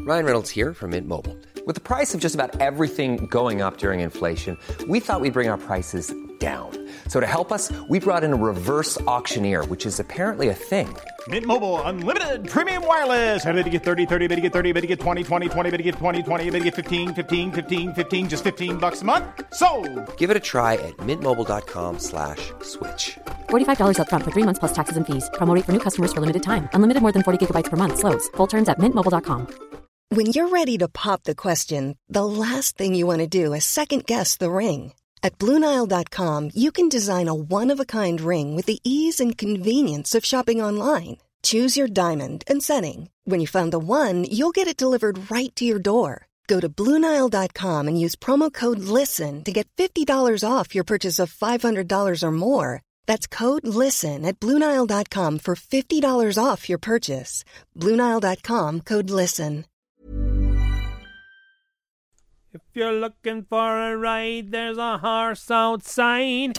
Ryan Reynolds here from Mint Mobile. With the price of just about everything going up during inflation, we thought we'd bring our prices down. So to help us, we brought in a reverse auctioneer, which is apparently a thing. Mint Mobile Unlimited Premium Wireless. How to get 30, 30, bit to get 30, bit to get 20, 20, 20, bit to get 20, 20, bit to get 15, 15, 15, 15, just $15 a month? Sold! Give it a try at mintmobile.com/switch. $45 up front for 3 months plus taxes and fees. Promo rate for new customers for limited time. Unlimited more than 40 gigabytes per month. Slows full terms at mintmobile.com. When you're ready to pop the question, the last thing you want to do is second-guess the ring. At BlueNile.com, you can design a one-of-a-kind ring with the ease and convenience of shopping online. Choose your diamond and setting. When you find the one, you'll get it delivered right to your door. Go to BlueNile.com and use promo code LISTEN to get $50 off your purchase of $500 or more. That's code LISTEN at BlueNile.com for $50 off your purchase. BlueNile.com, code LISTEN. If you're looking for a ride, there's a horse outside.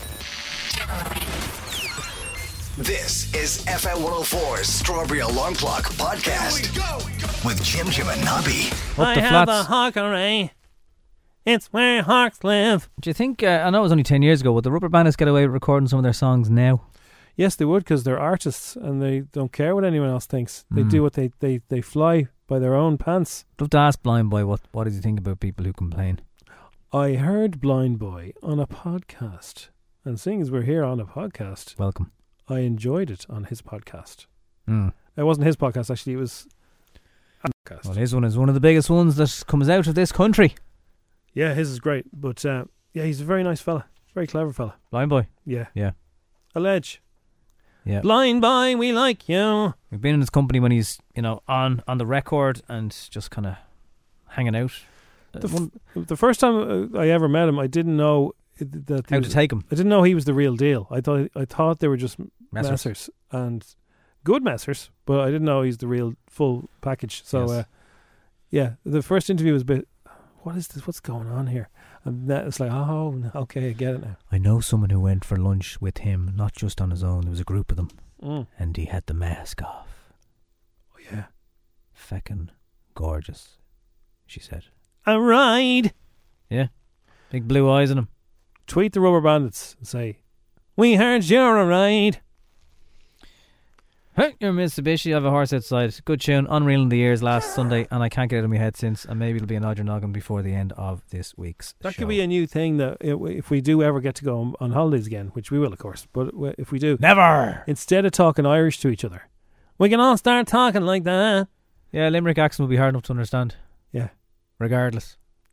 This is FM 104's Strawberry Alarm Clock Podcast with Jim and Nobby. I have a hawkery. It's where hawks live. Do you think, I know it was only 10 years ago, would the Rubber Bandits get away with recording some of their songs now? Yes, they would, because they're artists and they don't care what anyone else thinks. They do what they fly by their own pants. I'd love to ask Blind Boy what does he think about people who complain. I heard Blind Boy on a podcast, and seeing as we're here on a podcast, welcome. I enjoyed it on his podcast. It wasn't his podcast, actually, it was a podcast. Well, his one is one of the biggest ones that comes out of this country. Yeah, his is great, but yeah, he's a very nice fella, very clever fella. Blind Boy? Yeah. Allege. Yeah. Blind Boy, we like you. We've been in his company when he's, on the record and just kind of hanging out. The first time I ever met him, I didn't know that how to take him. I didn't know he was the real deal. I thought they were just messers and good messers, but I didn't know he's the real full package. So, the first interview was a bit, what is this? What's going on here? And that it's like, oh, okay, I get it now. I know someone who went for lunch with him, not just on his own. There was a group of them, and he had the mask off. Oh yeah, feckin' gorgeous, she said. A ride. Yeah, big blue eyes on him. Tweet the Rubber Bandits and say, we heard you're a ride. Hey, you're Mitsubishi. I have a horse outside. Good tune. Unreal in the Ears last Sunday, and I can't get it out of my head since. And maybe it'll be an Nod Your Noggin before the end of this week's That show. could be a new thing that if we do ever get to go on holidays again, which we will, of course. But if we do, never. Instead of talking Irish to each other, we can all start talking like that. Yeah, Limerick accent will be hard enough to understand. Yeah, regardless.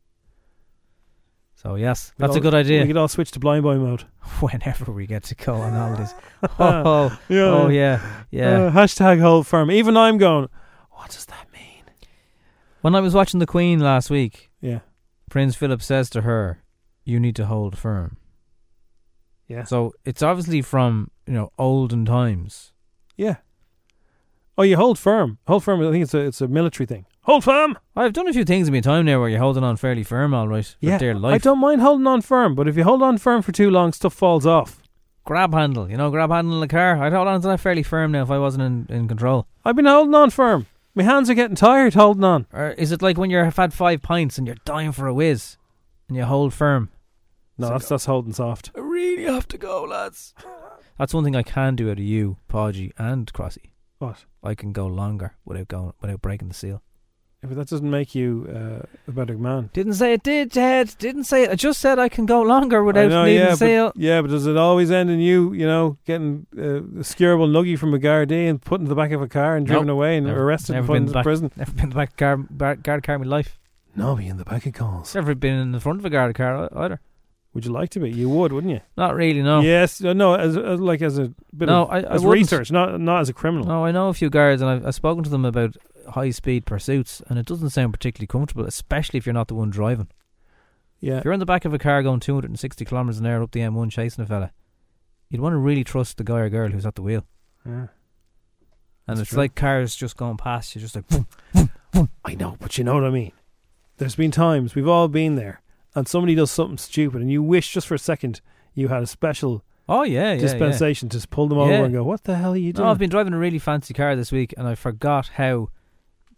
So yes, that's a good idea. We could all switch to Blind Boy mode whenever we get to go on holidays. yeah. Hashtag hold firm. Even I'm going, what does that mean? When I was watching The Queen last week, yeah, Prince Philip says to her, "You need to hold firm." Yeah. So it's obviously from olden times. Yeah. Oh, you hold firm. Hold firm. I think it's a military thing. Hold firm. I've done a few things in my time now where you're holding on fairly firm, all right, for dear life. I don't mind holding on firm, but if you hold on firm for too long, stuff falls off. Grab handle, grab handle in the car. I'd hold on to that fairly firm now if I wasn't in control. I've been holding on firm. My hands are getting tired holding on. Or is it like when you've had 5 pints and you're dying for a whiz and you hold firm? No, that's holding soft. I really have to go, lads. That's one thing I can do out of you, Podgy and Crossy. What? I can go longer without breaking the seal. Yeah, but that doesn't make you a better man. Didn't say it did, Ted. Didn't say it. I just said I can go longer without needing the seal. But does it always end in you, getting a skewerable nuggie from a Gardaí and put in the back of a car and driven away and arrested and put in prison? Never been in the back of a guard car in my life. No, be in the back of cars. Never been in the front of a guard car either. Would you like to be? You would, wouldn't you? Not really, no. Yes, no, as a bit of as research, not as a criminal. No, I know a few guards, and I've spoken to them about high-speed pursuits, and it doesn't sound particularly comfortable, especially if you're not the one driving. Yeah. If you're in the back of a car going 260 kilometres an hour up the M1 chasing a fella, you'd want to really trust the guy or girl who's at the wheel. Yeah. And it's like cars just going past you, just like boom, boom, boom. I know, but you know what I mean. There's been times, we've all been there, and somebody does something stupid and you wish just for a second you had a special dispensation to pull them over and go, what the hell are you doing? No, I've been driving a really fancy car this week and I forgot how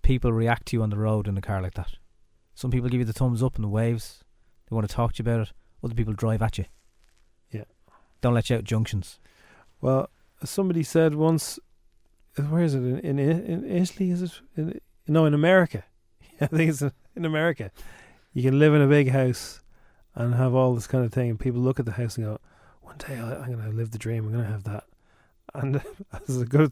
people react to you on the road in a car like that. Some people give you the thumbs up and the waves. They want to talk to you about it. Other people drive at you. Yeah. Don't let you out junctions. Well, somebody said once, where is it? In Italy? Is it? No, in America. I think it's in America. You can live in a big house and have all this kind of thing, and people look at the house and go, one day I'm going to live the dream, I'm going to have that. And there's a good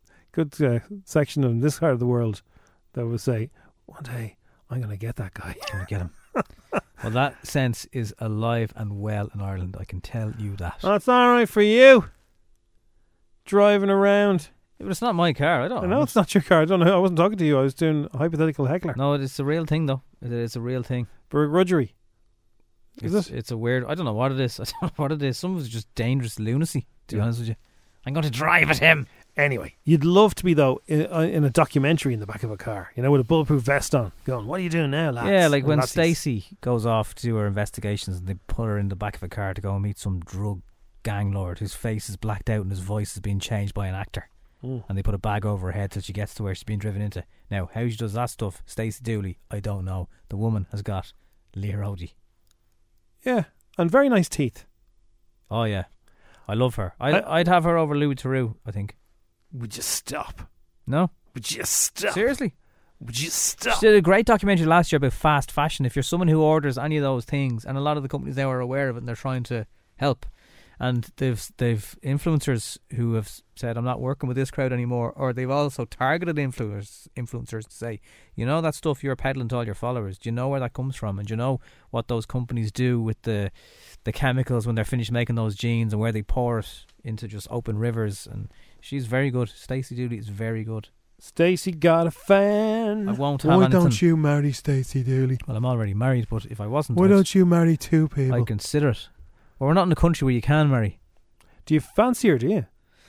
section of this part of the world that would say, one day I'm going to get that guy. I'm going to get him. Well, that sense is alive and well in Ireland, I can tell you that. That's all right for you. Driving around. Yeah, but it's not my car. I know it's not your car. I don't know. I wasn't talking to you. I was doing a hypothetical heckler. No, it's a real thing, though. It's a real thing. Begrudgery. Is it? It's a weird... I don't know what it is. I don't know what it is. Some of it's just dangerous lunacy, to be honest with you. I'm going to drive at him. Anyway, you'd love to be, though, in a documentary in the back of a car, with a bulletproof vest on, going, what are you doing now, lads? Yeah, like when Stacey goes off to do her investigations and they put her in the back of a car to go and meet some drug gang lord whose face is blacked out and his voice is being changed by an actor. And they put a bag over her head till she gets to where she's being driven into. Now, how she does that stuff, Stacey Dooley, I don't know. The woman has got Leah Odie. Yeah, and very nice teeth. Oh, yeah. I love her. I'd have her over Louis Theroux, I think. Would you stop? No? Would you stop? Seriously? Would you stop? She did a great documentary last year about fast fashion. If you're someone who orders any of those things, and a lot of the companies now are aware of it and they're trying to help, and they've influencers who have said, I'm not working with this crowd anymore, or they've also targeted influencers to say, that stuff you're peddling to all your followers, do you know where that comes from? And do you know what those companies do with the chemicals when they're finished making those jeans, and where they pour it into just open rivers? And she's very good. Stacey Dooley is very good. Stacey got a fan. I won't have Why anything. don't you marry Stacey Dooley? Well, I'm already married, but if I wasn't, why don't you marry two people? I'd consider it. Well, we're not in a country where you can marry. Do you fancy her, do you?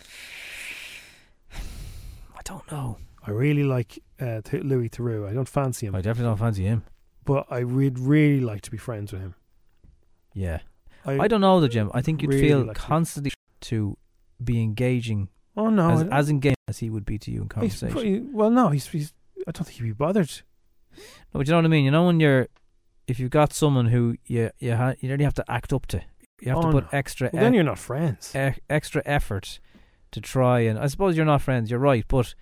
I don't know. I really like Louis Theroux. I don't fancy him. I definitely don't fancy him. But I would really like to be friends with him. Yeah. I don't know, though, Jim. I think you'd really feel like constantly to be engaging. Oh, no. As engaged as he would be to you in conversation. Well, no, he's I don't think he'd be bothered. No, but you know what I mean? If you've got someone who you really have to act up to. You have to put extra... Well, then you're not friends. Extra effort to try, and I suppose you're not friends, you're right, but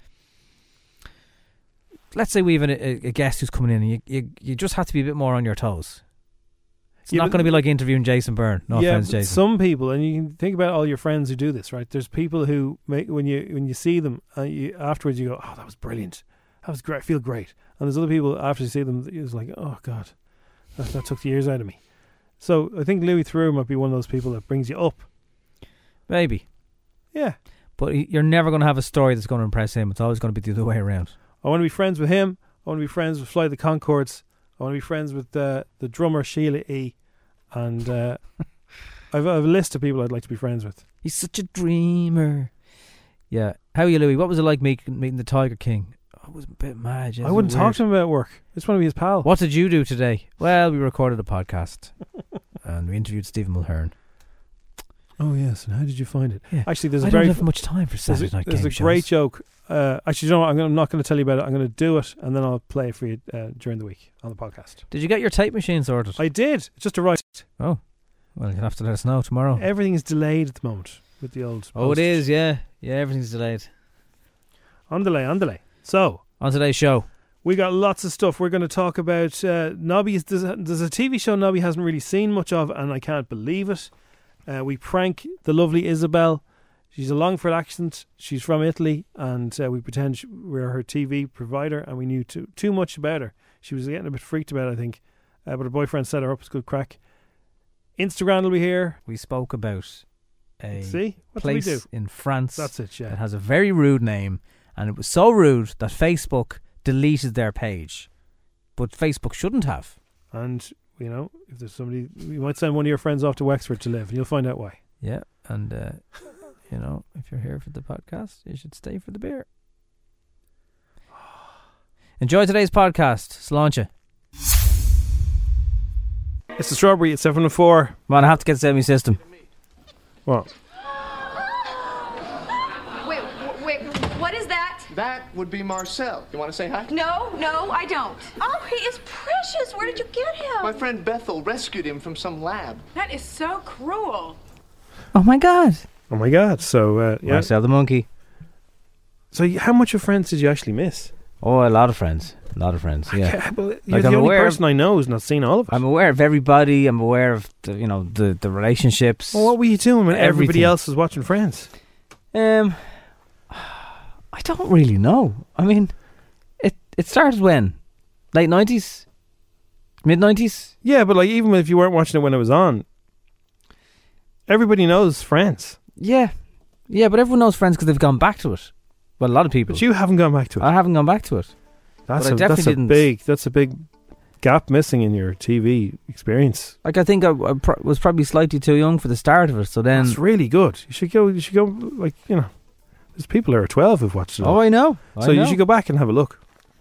let's say we have a guest who's coming in, and you just have to be a bit more on your toes. It's not going to be like interviewing Jason Byrne. No offense, Jason. Some people, and you can think about all your friends who do this, right? There's people who make when you see them, afterwards you go, oh, that was brilliant. That was great. I feel great. And there's other people, after you see them, it's like, oh, God, that took the years out of me. So I think Louis Theroux might be one of those people that brings you up. Maybe. Yeah. But you're never going to have a story that's going to impress him. It's always going to be the other way around. I want to be friends with him. I want to be friends with Fly the Conchords. I want to be friends with the drummer Sheila E. And I have a list of people I'd like to be friends with. He's such a dreamer. Yeah. How are you, Louis? What was it like meeting the Tiger King? I was a bit mad. I wouldn't talk to him about work. I just want to be his pal. What did you do today? Well, we recorded a podcast and we interviewed Stephen Mulhern. Oh, yes. And how did you find it? Yeah. Actually, I don't have much time for Saturday night game shows. There's a great joke. Actually, you know what? I'm not going to tell you about it. I'm going to do it and then I'll play it for you during the week on the podcast. Did you get your tape machine sorted? I did. It just arrived. Oh. Well, you'll have to let us know tomorrow. Everything is delayed at the moment with the old Oh, postage. it is, yeah. Yeah, everything's delayed. On delay. So, on today's show, we got lots of stuff. We're going to talk about Nobby. There's a TV show Nobby hasn't really seen much of, and I can't believe it. We prank the lovely Isabel. She's a Longford accent. She's from Italy, and we pretend we're her TV provider, and we knew too much about her. She was getting a bit freaked about it, I think. But her boyfriend set her up. It's good crack. Instagram will be here. We spoke about a What place did we do? in France. That's it, yeah. That has a very rude name, and it was so rude that Facebook deleted their page. But Facebook shouldn't have. And, if there's somebody, you might send one of your friends off to Wexford to live, and you'll find out why. Yeah, and, if you're here for the podcast, you should stay for the beer. Enjoy today's podcast. Sláinte. It's the Strawberry at 7:04. Man, I have to get semi system. What? Wait, what is that? That would be Marcel. You want to say hi? No, I don't. Oh, he is precious. Where did you get him? My friend Bethel rescued him from some lab. That is so cruel. Oh my God. So, yeah. Marcel the monkey. So, how much of Friends did you actually miss? Oh, a lot of Friends. Yeah. You're the only person I know who's not seen all of it. I'm aware of everybody. I'm aware of the relationships. Well, what were you doing when everybody else was watching Friends? I don't really know. I mean, it started when? Late 90s? Mid 90s? Yeah, but like even if you weren't watching it when it was on, everybody knows Friends. Yeah, but everyone knows Friends because they've gone back to it. Well, a lot of people. But you haven't gone back to it. I haven't gone back to it. That's a big gap missing in your TV experience. Like I think I was probably slightly too young for the start of it. So then it's really good. You should go. Like there's people who are 12 who've watched it. Oh, I know. You should go back and have a look.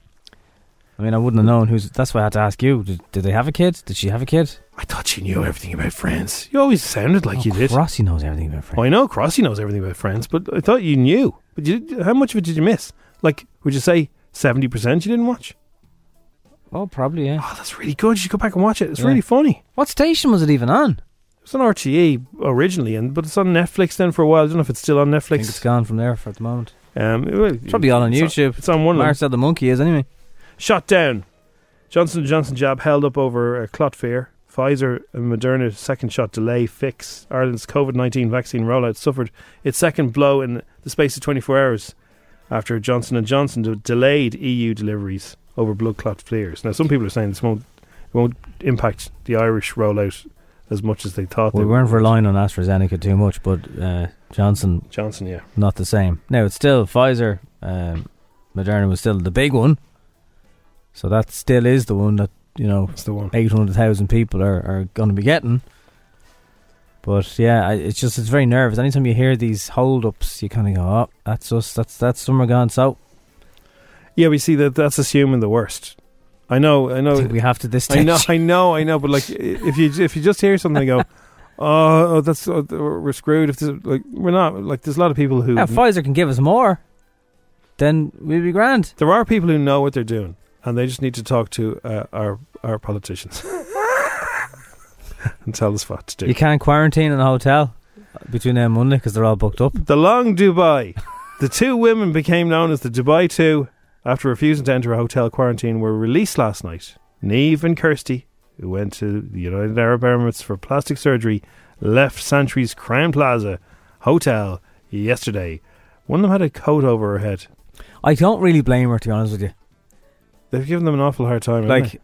I mean, I wouldn't have known who's. That's why I had to ask you. Did they have a kid? Did she have a kid? I thought she knew everything about Friends. You always sounded like you did. Crossy knows everything about Friends. Oh, I know Crossy knows everything about Friends, but I thought you knew. But how much of it did you miss? Like, would you say 70% you didn't watch? Oh, probably, yeah. Oh, that's really good. You should go back and watch it. It's really funny. What station was it even on? It was on RTE originally, but it's on Netflix then for a while. I don't know if it's still on Netflix. I think it's gone from there for the moment. It's probably all on YouTube. It's on one of them. Marcel the monkey is anyway. Shot down. Johnson & Johnson jab held up over clot fear. Pfizer and Moderna second shot delay fix. Ireland's COVID-19 vaccine rollout suffered its second blow in the space of 24 hours after Johnson & Johnson delayed EU deliveries over blood clot flares. Now, some people are saying this won't impact the Irish rollout as much as they thought. We weren't relying on AstraZeneca too much, but Johnson, yeah, not the same. Now it's still Pfizer. Moderna was still the big one, so that still is the one that it's the one 800,000 people are going to be getting. But yeah, it's very nervous. Anytime you hear these hold-ups, you kind of go, "Oh, that's us. That's summer gone." So yeah, we see that's assuming the worst. I know. I think we have to this stage. I know. But like, if you just hear something, and go, "Oh, that's we're screwed." If we're not, like, there's a lot of people who Pfizer can give us more, then we'll be grand. There are people who know what they're doing, and they just need to talk to our politicians and tell us what to do. You can't quarantine in a hotel between now and Monday because they're all booked up. The Long Dubai. The two women became known as the Dubai Two after refusing to enter a hotel quarantine were released last night. Neve and Kirsty, who went to the United Arab Emirates for plastic surgery, left Santry's Crown Plaza Hotel yesterday. One of them had a coat over her head. I don't really blame her, to be honest with you. They've given them an awful hard time. Like,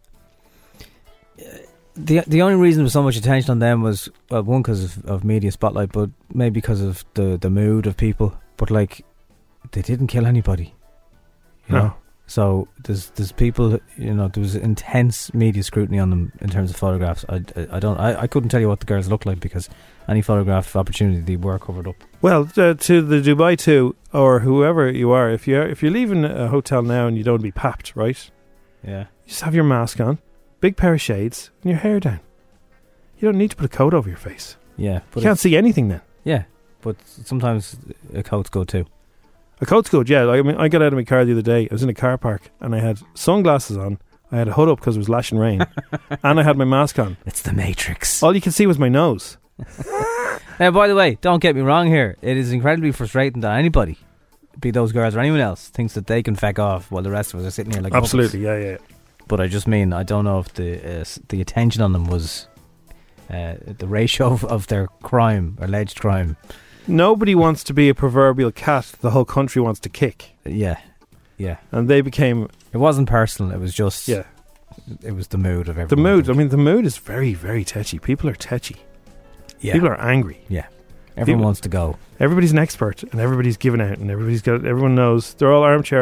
the only reason there was so much attention on them was, well, one, because of media spotlight, but maybe because of the mood of people. But like, they didn't kill anybody. You know? So there's people, there was intense media scrutiny on them in terms of photographs. I couldn't tell you what the girls look like because any photograph opportunity they were covered up. Well, to the Dubai 2 or whoever you are, if you're leaving a hotel now and you don't want to be papped, right? Yeah. You just have your mask on, big pair of shades, and your hair down. You don't need to put a coat over your face. Yeah. But you can't see anything then. Yeah, but sometimes a coat's good too. A coat's good, yeah. Like, I mean, I got out of my car the other day. I was in a car park and I had sunglasses on. I had a hood up because it was lashing rain, and I had my mask on. It's the Matrix. All you can see was my nose. Now, by the way, don't get me wrong here. It is incredibly frustrating that anybody, be those girls or anyone else, thinks that they can feck off while the rest of us are sitting here like absolutely, muppets. Yeah. But I just mean, I don't know if the attention on them was the ratio of their crime, alleged crime. Nobody wants to be a proverbial cat the whole country wants to kick. Yeah. And they became... It wasn't personal, it was just... Yeah. It was the mood of everyone. The mood, I mean, the mood is very, very tetchy. People are tetchy. Yeah. People are angry. Yeah. Everyone wants to go. Everybody's an expert and everybody's giving out and everyone knows. They're all armchair.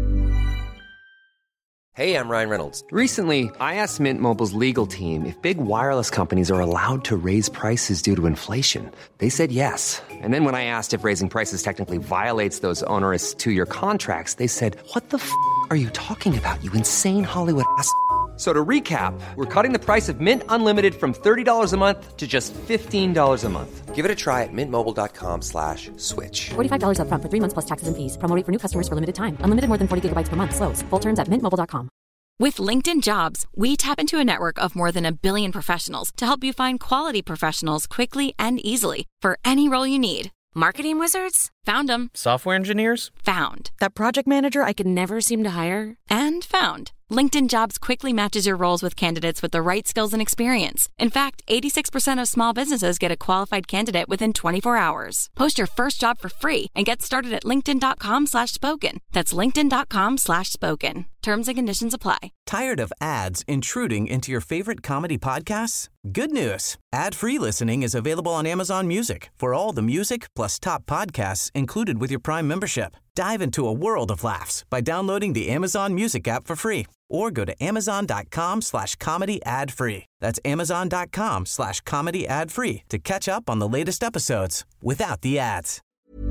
Hey, I'm Ryan Reynolds. Recently, I asked Mint Mobile's legal team if big wireless companies are allowed to raise prices due to inflation. They said yes. And then when I asked if raising prices technically violates those onerous 2-year contracts, they said, "What the f*** are you talking about, you insane Hollywood ass f- So to recap, we're cutting the price of Mint Unlimited from $30 a month to just $15 a month. Give it a try at mintmobile.com/switch. $45 up front for 3 months plus taxes and fees. Promo rate for new customers for limited time. Unlimited more than 40 gigabytes per month. Slows full terms at mintmobile.com. With LinkedIn Jobs, we tap into a network of more than 1 billion professionals to help you find quality professionals quickly and easily for any role you need. Marketing wizards? Found them. Software engineers? Found. That project manager I could never seem to hire? And found. LinkedIn Jobs quickly matches your roles with candidates with the right skills and experience. In fact, 86% of small businesses get a qualified candidate within 24 hours. Post your first job for free and get started at linkedin.com/spoken. That's linkedin.com/spoken. Terms and conditions apply. Tired of ads intruding into your favorite comedy podcasts? Good news. Ad-free listening is available on Amazon Music for all the music plus top podcasts included with your Prime membership. Dive into a world of laughs by downloading the Amazon Music app for free or go to amazon.com/comedy ad-free. That's amazon.com/comedy ad-free to catch up on the latest episodes without the ads.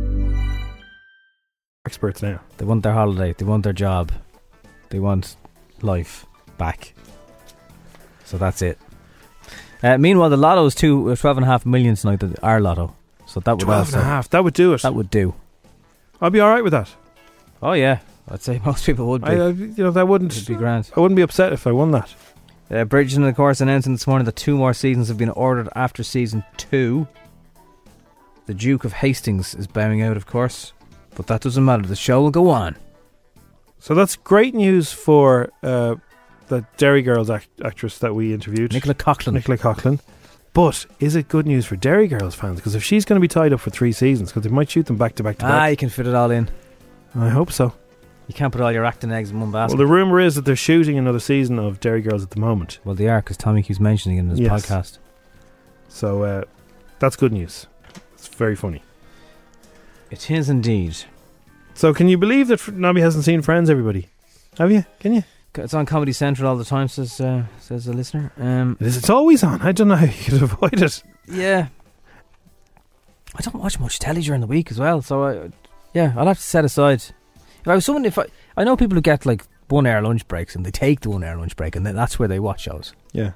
Experts now. They want their holiday. They want their job. They want life back. So that's it. Meanwhile, the Lotto's 12.5 million tonight. Our Lotto. So that would 12.5. That would do it. That would do. I'd be all right with that. Oh yeah, I'd say most people would be. That wouldn't. It'd be grand. I wouldn't be upset if I won that. Bridgerton, of course, announcing this morning that 2 more seasons have been ordered after season 2. The Duke of Hastings is bowing out, of course, but that doesn't matter. The show will go on. So that's great news for the Derry Girls actress that we interviewed, Nicola Coughlan. But is it good news for Derry Girls fans? Because if she's going to be tied up for 3 seasons, because they might shoot them back to back to back. You can fit it all in. I hope so. You can't put all your acting eggs in one basket. Well, the rumour is that they're shooting another season of Derry Girls at the moment. Well, they are, because Tommy keeps mentioning it in his podcast. So that's good news. It's very funny. It is indeed. So can you believe that Nobby hasn't seen Friends, everybody? Have you? Can you? It's on Comedy Central all the time, says a listener. It's always on. I don't know how you could avoid it. Yeah. I don't watch much telly during the week as well, so I'll have to set aside. I know people who get like 1 hour lunch breaks and they take the 1 hour lunch break and then that's where they watch shows. Yeah.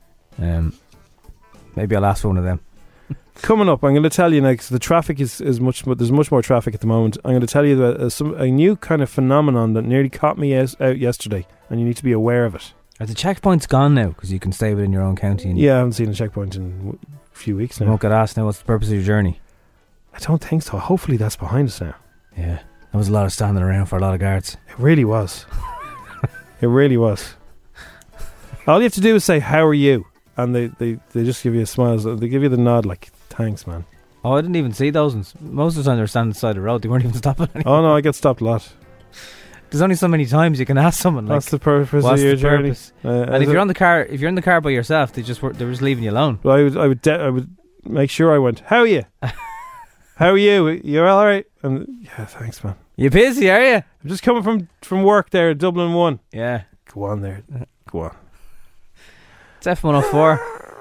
Maybe I'll ask for one of them. Coming up, I'm going to tell you now, because the traffic is much. There's much more traffic at the moment. I'm going to tell you about a new kind of phenomenon that nearly caught me out yesterday, and you need to be aware of it. Are the checkpoints gone now? Because you can stay within your own county. I haven't seen a checkpoint in a few weeks now. You won't get asked now, what's the purpose of your journey? I don't think so. Hopefully that's behind us now. Yeah, there was a lot of standing around for a lot of guards. It really was. It really was. All you have to do is say, "How are you?" And they just give you a smile. They give you the nod like, "Thanks, man." Oh, I didn't even see those ones. Most of the time they were standing beside the road. They weren't even stopping anymore. Oh no, I get stopped a lot. There's only so many times you can ask someone. Like, what's the purpose of your journey? And if you're in the car by yourself, they were just leaving you alone. Well, I would make sure I went, "How are you? How are you? You're all right?" And yeah, thanks, man. You busy, are you? I'm just coming from work there at Dublin 1. Yeah. Go on there. Go on. It's F104.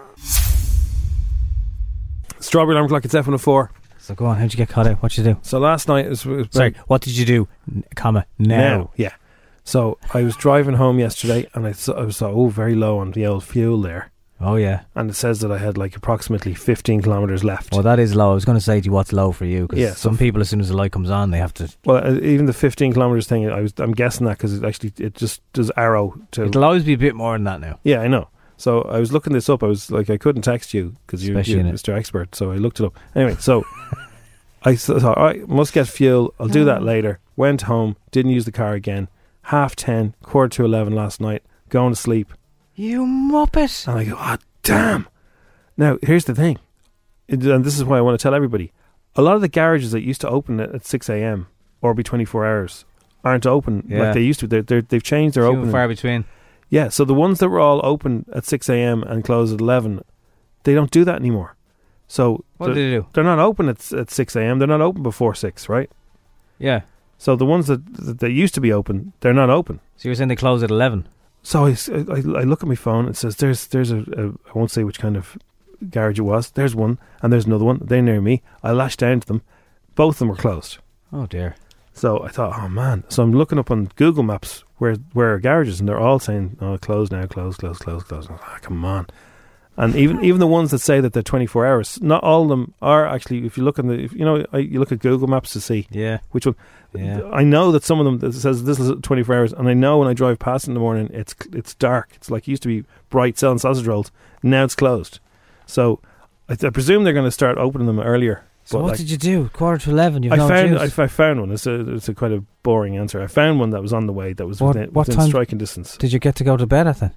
Strawberry Alarm Clock, it's F104. So go on, how'd you get caught out? What'd you do? So last night... Sorry, what did you do? Now. Yeah. So I was driving home yesterday and I saw very low on the old fuel there. Oh yeah. And it says that I had like approximately 15 kilometres left. Well, that is low. I was going to say to you, what's low for you? Because some people, as soon as the light comes on, they have to... Well, even the 15 kilometres thing, I'm guessing that because it just does arrow to... It'll always be a bit more than that now. Yeah, I know. So I was looking this up. I was like, I couldn't text you because you're Mr. Expert. So I looked it up. Anyway, so I thought, all right, must get fuel. I'll do that later. Went home, didn't use the car again. 10:30, 11:15 last night, going to sleep. You muppet. And I go, oh, damn. Now, here's the thing. And this is why I want to tell everybody. A lot of the garages that used to open at 6 a.m. or be 24 hours aren't open like they used to. They've changed their opening. Far between. Yeah, so the ones that were all open at 6 a.m. and close at 11, they don't do that anymore. So what do they do? They're not open at 6 a.m. They're not open before 6, right? Yeah. So the ones that used to be open, they're not open. So you're saying they close at 11? So I look at my phone. It says there's a I won't say which kind of garage it was. There's one and there's another one. They're near me. I lashed down to them. Both of them were closed. Oh dear. So I thought, oh man. So I'm looking up on Google Maps where are garages, and they're all saying, oh, close now, close. Come on. And even the ones that say that they're 24 hours, not all of them are actually. If you look you look at Google Maps to see which one. Yeah. I know that some of them that says this is 24 hours, and I know when I drive past in the morning, it's dark. It's like it used to be bright selling sausage rolls. Now it's closed. So I presume they're going to start opening them earlier. So what did you do? 11:15. You've I found one. It's a quite a boring answer. I found one that was on the way that was within striking distance. Did you get to go to bed at then?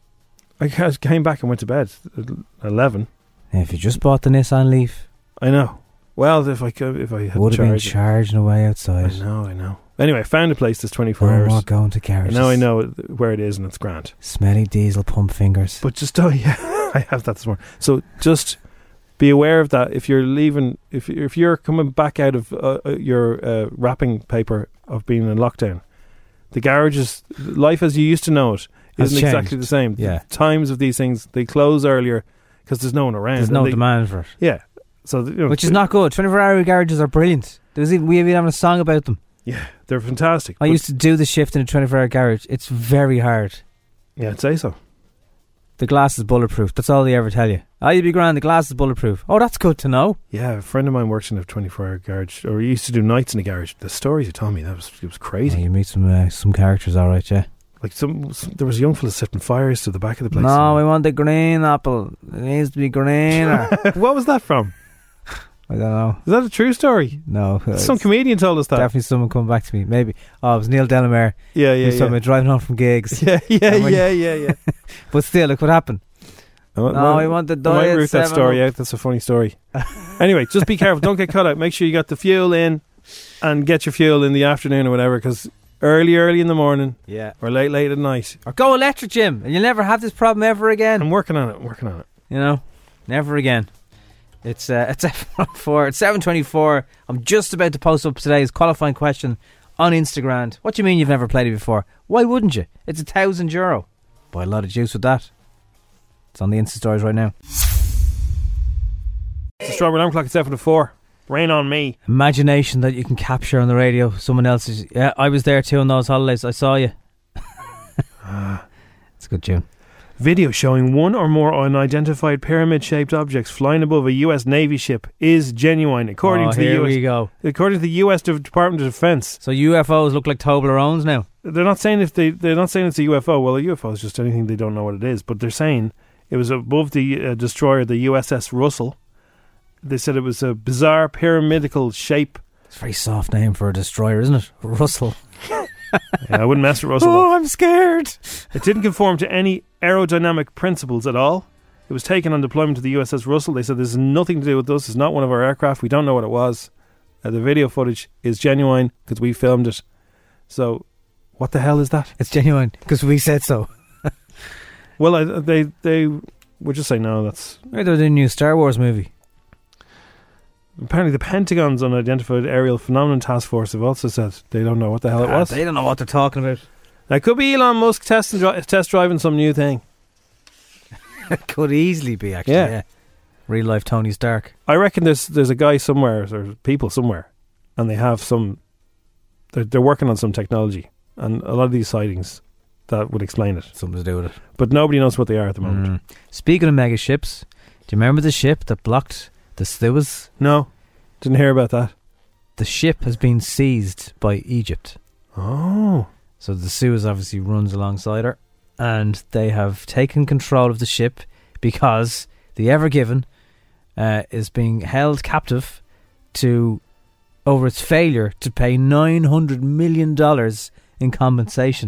I came back and went to bed at 11. If you just bought the Nissan Leaf, I know. Well, if I had would have been charging away outside. I know. Anyway, I found a place that's 24 hours. I'm not going to garages. I know where it is, and it's grand. Smelly diesel pump fingers. But just I have that this morning. So just be aware of that. If you're leaving, if you're coming back out of your wrapping paper of being in lockdown, the garages, life as you used to know it, isn't exactly the same. Yeah. The times of these things, they close earlier because there's no one around. There's no demand for it. Yeah. So which is not good. 24-hour garages are brilliant. We even having a song about them. Yeah, they're fantastic. I used to do the shift in a 24-hour garage. It's very hard. Yeah, I'd say so. The glass is bulletproof. That's all they ever tell you. Oh, you'd be grand. The glass is bulletproof. Oh, that's good to know. Yeah, a friend of mine works in a 24-hour garage, or he used to do nights in the garage. The stories he told me, it was crazy. Oh, you meet some characters, all right, yeah. Like there was a young fella setting fires to the back of the place. No, we want the green apple. It needs to be greener. What was that from? I don't know. Is that a true story? No. Some comedian told us that. Definitely someone come back to me. Maybe. Oh, it was Neil Delamere. Yeah. He was talking about driving home from gigs. Yeah. But still, look what happened. No, we want the diet. I might root that story out. That's a funny story. Anyway, just be careful. Don't get caught out. Make sure you got the fuel in, and get your fuel in the afternoon or whatever, because early in the morning, or late at night, or go electric, Jim, and you'll never have this problem ever again. I'm working on it. You know, never again. It's F4. It's 7:24. I'm just about to post up today's qualifying question on Instagram. What do you mean you've never played it before? Why wouldn't you? It's €1,000. Buy a lot of juice with that. It's on the Insta stories right now. It's a Strawberry Alarm Clock. It's 7:04. Rain on me. Imagination that you can capture on the radio. Someone else's. Yeah, I was there too on those holidays. I saw you. It's a good tune. Video showing one or more unidentified pyramid-shaped objects flying above a U.S. Navy ship is genuine, according to the here U.S. we go. According to the U.S. Department of Defense. So UFOs look like Toblerones now. They're not saying they're not saying it's a UFO. Well, a UFO is just anything they don't know what it is. But they're saying it was above the destroyer, the USS Russell. They said it was a bizarre pyramidal shape. It's a very soft name for a destroyer, isn't it? Russell. Yeah, I wouldn't mess with Russell. Oh, I'm scared. It didn't conform to any aerodynamic principles at all. It was taken on deployment to the USS Russell. They said this has nothing to do with us. It's not one of our aircraft. We don't know what it was. The video footage is genuine because we filmed it. So, what the hell is that? It's genuine because we said so. Well, they would just say no. That's maybe they're doing a new Star Wars movie. Apparently, the Pentagon's Unidentified Aerial Phenomenon Task Force have also said they don't know what the hell it was. They don't know what they're talking about. That could be Elon Musk test driving some new thing. It could easily be, actually. Yeah. Real life Tony Stark. I reckon there's a guy somewhere, or people somewhere, and they have some. They're working on some technology, and a lot of these sightings that would explain it. Something to do with it, but nobody knows what they are at the moment. Speaking of mega ships, do you remember the ship that blocked the Suez? No, didn't hear about that. The ship has been seized by Egypt. Oh. So the Suez obviously runs alongside her, and they have taken control of the ship because the Ever Given is being held captive over its failure to pay $900 million in compensation.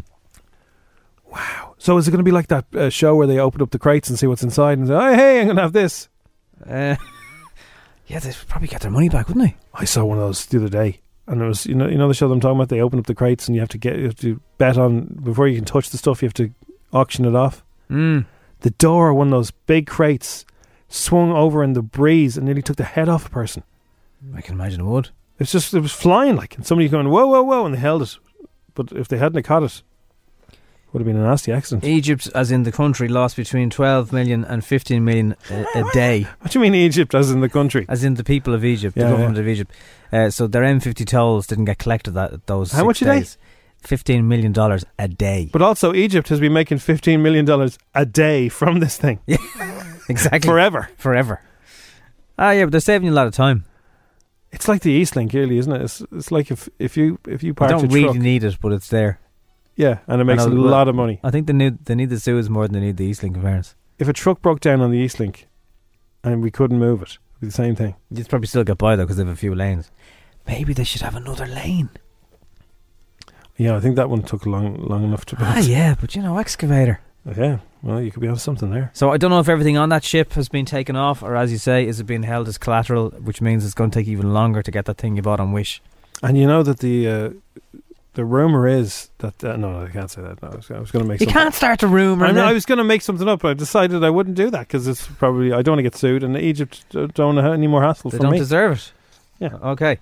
Wow. So is it going to be like that show where they open up the crates and see what's inside and say, oh, hey, I'm going to have this? Yeah, they'd probably get their money back, wouldn't they? I saw one of those the other day. And it was, you know the show I'm talking about? They open up the crates and you have to bet on, before you can touch the stuff, you have to auction it off. The door of one of those big crates swung over in the breeze and nearly took the head off a person. I can imagine it would. It was flying like, and somebody going, whoa, whoa, whoa, and they held it. But if they hadn't caught it, Would have been a nasty accident. Egypt, as in the country, lost between 12 million and 15 million a day. What do you mean Egypt, as in the country? As in the people of Egypt, the government of Egypt. So their M50 tolls didn't get collected those 6 days. How much a day? $15 million a day. But also Egypt has been making $15 million a day from this thing. Yeah, exactly. Forever. Ah, yeah, but they're saving you a lot of time. It's like the East Link, really, isn't it? It's like if you park you your don't really truck, need it, but it's there. Yeah, and it makes a lot of money. I think they need the Suez more than they need the East Link, in fairness. If a truck broke down on the East Link and we couldn't move it, it'd be the same thing. You'd probably still get by, though, because they have a few lanes. Maybe they should have another lane. Yeah, I think that one took long enough to build. Ah, yeah, but excavator. Yeah, well, you could be on something there. So I don't know if everything on that ship has been taken off, or as you say, is it being held as collateral, which means it's going to take even longer to get that thing you bought on Wish. And you know that the rumour is that... no, I can't say that. No, I was going to make something. You can't start a rumour. I was going to make something up, but I decided I wouldn't do that because it's probably... I don't want to get sued, and Egypt don't have any more hassle from me. They don't deserve it. Yeah. Okay.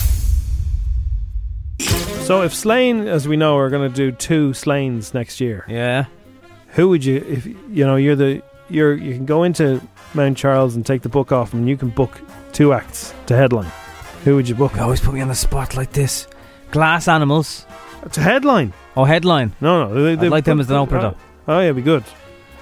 So if Slane, as we know, are going to do 2 Slanes next year... Yeah. Who would you... If you can go into Mount Charles and take the book off and you can book 2 acts to headline. Who would you book? You always put me on the spot like this. Glass Animals. It's a headline. Oh, headline. No. I'd like them as an opener, though. Oh, yeah, be good.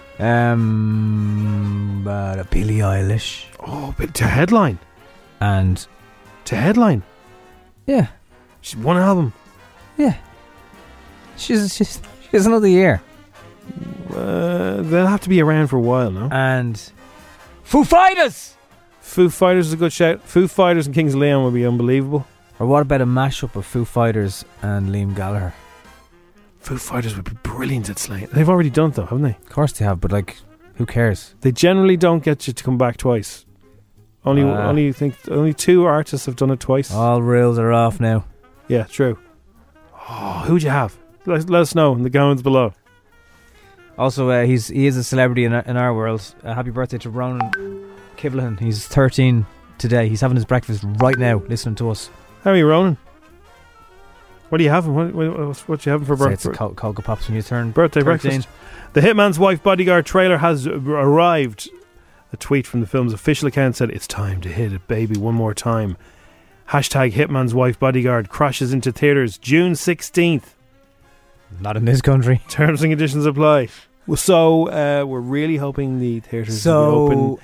Billie Eilish. Oh, but to headline. And to headline. Yeah. She's one album. Yeah. She's another year. They'll have to be around for a while, no? And Foo Fighters. Foo Fighters is a good shout. Foo Fighters and Kings of Leon would be unbelievable. Or what about a mashup of Foo Fighters and Liam Gallagher? Foo Fighters would be brilliant at Slane. They've already done it, though, haven't they? Of course they have, but who cares? They generally don't get you to come back twice. Only 2 artists have done it twice. All rules are off now. Yeah, true. Oh, who'd you have? Let us know in the comments below. Also, he is a celebrity in our world. Happy birthday to Ronan Kivlahan. He's 13 today. He's having his breakfast right now, listening to us. How are you, Ronan? What are you having? What you having for birthday? It's Cocoa Pops when you turn birthday 13. Breakfast. The Hitman's Wife Bodyguard trailer has arrived. A tweet from the film's official account said, "It's time to hit it, baby, one more time." Hashtag Hitman's Wife Bodyguard crashes into theatres June 16th. Not in this country. Terms and conditions apply. So we're really hoping the theatres will be open.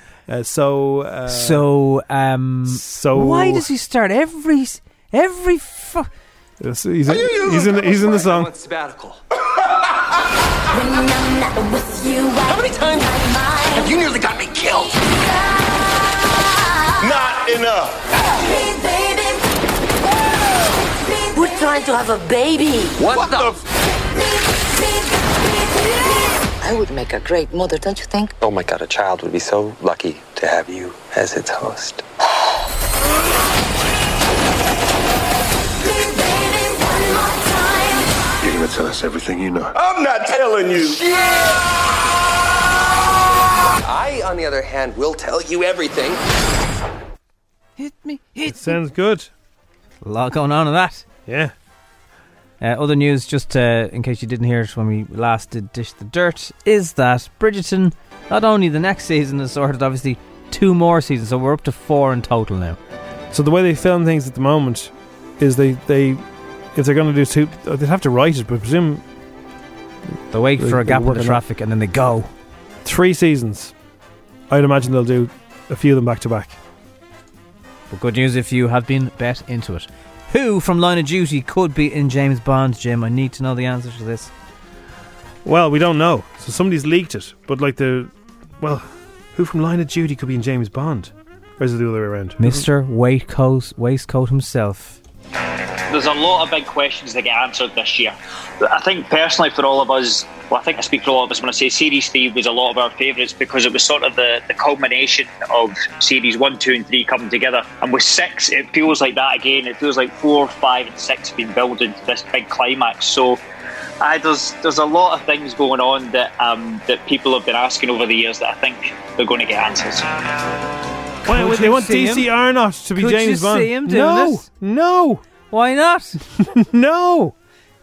So why does he start every he's in the song. Sabbatical. How many times have you nearly got me killed? Not enough. We're trying to have a baby. What the I would make a great mother, don't you think? Oh my God, a child would be so lucky to have you as its host. You're gonna tell us everything you know. I'm not telling you. I, on the other hand, will tell you everything. Hit me. It sounds good. A lot going on in that. Yeah. Other news, just in case you didn't hear it when we last did Dish the Dirt, is that Bridgerton, not only the next season is sorted, obviously 2 more seasons, so we're up to 4 in total now. So the way they film things at the moment is they if they're going to do 2, they'd have to write it, but I presume they wait for a gap in the traffic and then they go. 3 seasons. I'd imagine they'll do a few of them back to back. But good news if you have been bet into it. Who from Line of Duty could be in James Bond, Jim? I need to know the answer to this. Well, we don't know. So somebody's leaked it. But who from Line of Duty could be in James Bond? Or is it the other way around? Mr. Waistcoat himself. There's a lot of big questions that get answered this year. I think personally for all of us, I think I speak for all of us when I say Series 3 was a lot of our favourites because it was sort of the culmination of Series 1, 2 and 3 coming together. And with 6, it feels like that again. It feels like 4, 5 and 6 have been building to this big climax. So there's a lot of things going on that people have been asking over the years that I think they're going to get answers. Why, they want DC Arnott to be James Bond. Could you see him doing this? No. Why not? No.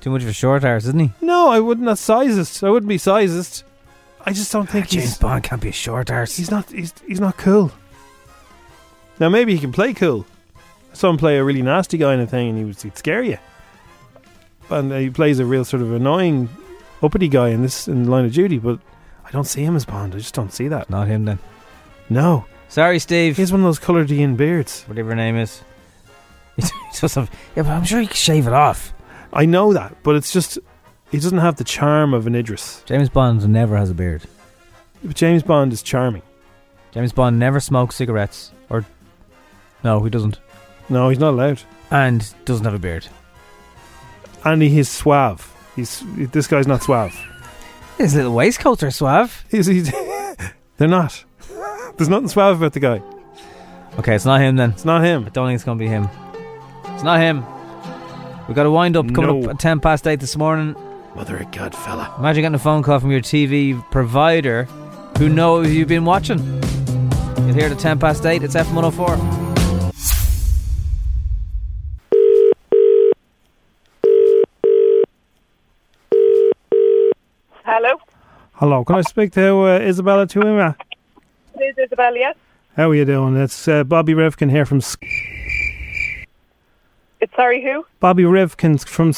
Too much of a short arse, isn't he? No, I wouldn't. That's sizest. I wouldn't be sizest. I just don't think James Bond can't be a short arse. He's not cool. Now maybe he can play cool. I saw him play a really nasty guy in a thing, and he'd scare you. And he plays a real sort of annoying, uppity guy in Line of Duty. But I don't see him as Bond. I just don't see that. Not him then. No. Sorry, Steve. He's one of those coloured in beards. Whatever her name is. Yeah, but I'm sure he can shave it off. I know that, but it's just he doesn't have the charm of an Idris. James Bond never has a beard. But James Bond is charming. James Bond never smokes cigarettes. No, he doesn't. No, he's not allowed. And doesn't have a beard. And he's suave. This guy's not suave. His little waistcoats are suave. They're not. There's nothing suave about the guy. Okay, it's not him then. It's not him. I don't think it's going to be him. It's not him. We've got a wind up coming up at 8:10 this morning. Mother of God, fella. Imagine getting a phone call from your TV provider who knows you've been watching. You'll hear it at 8:10. It's FM 104. Hello. Hello. Can I speak to Isabella Tuima? This is Isabella, yes. How are you doing? It's Bobby Rivkin here from... It's sorry, who? Bobby Rivkin from...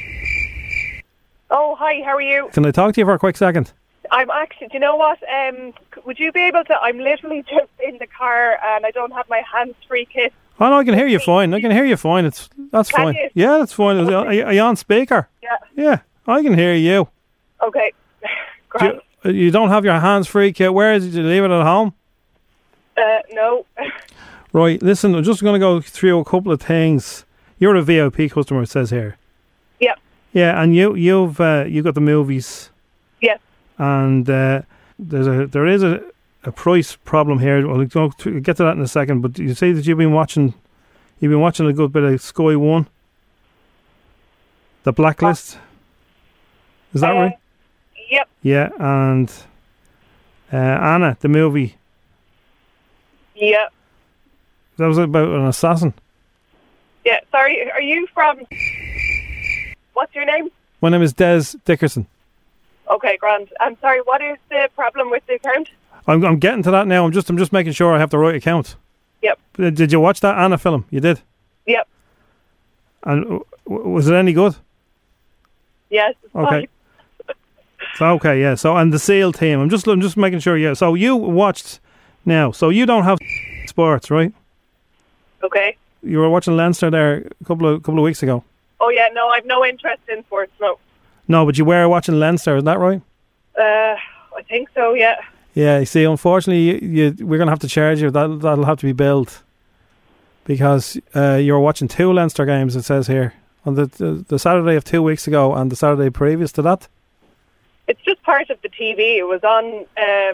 Oh, hi, how are you? Can I talk to you for a quick second? I'm actually, do you know what? Would you be able to... I'm literally just in the car and I don't have my hands-free kit. Oh, no, I can hear you fine. That's Can fine. you? Yeah, that's fine. Are you on speaker? Yeah. Yeah, I can hear you. Okay. Grand. You don't have your hands-free kit. Where is it? Did you leave it at home? No. Right, listen, I'm just going to go through a couple of things. You're a VIP customer, it says here. Yep. Yeah, and you've got the movies. Yes. And there is a price problem here. I'll get to that in a second. But you say that you've been watching a good bit of Sky One, The Blacklist. Is that right? Yep. Yeah, and Anna, the movie. Yep. That was about an assassin. Yeah. Sorry, are you from? What's your name? My name is Des Dickerson. Okay, grand. I'm sorry. What is the problem with the account? I'm getting to that now. I'm just making sure I have the right account. Yep. Did you watch that Anna film? You did. Yep. And was it any good? Yes. It's okay. Okay. Yeah. So and the SEAL team. I'm just making sure. Yeah. So you watched now. So you don't have sports, right? Okay. You were watching Leinster there a couple of weeks ago. Oh yeah. No, I've no interest in sports. No. No, but you were watching Leinster. Is that right? I think so. Yeah. Yeah, you see, unfortunately, we're going to have to charge you. That'll have to be billed because you were watching two Leinster games, it says here, on the Saturday of 2 weeks ago and the Saturday previous to that. It's just part of the TV. It was on...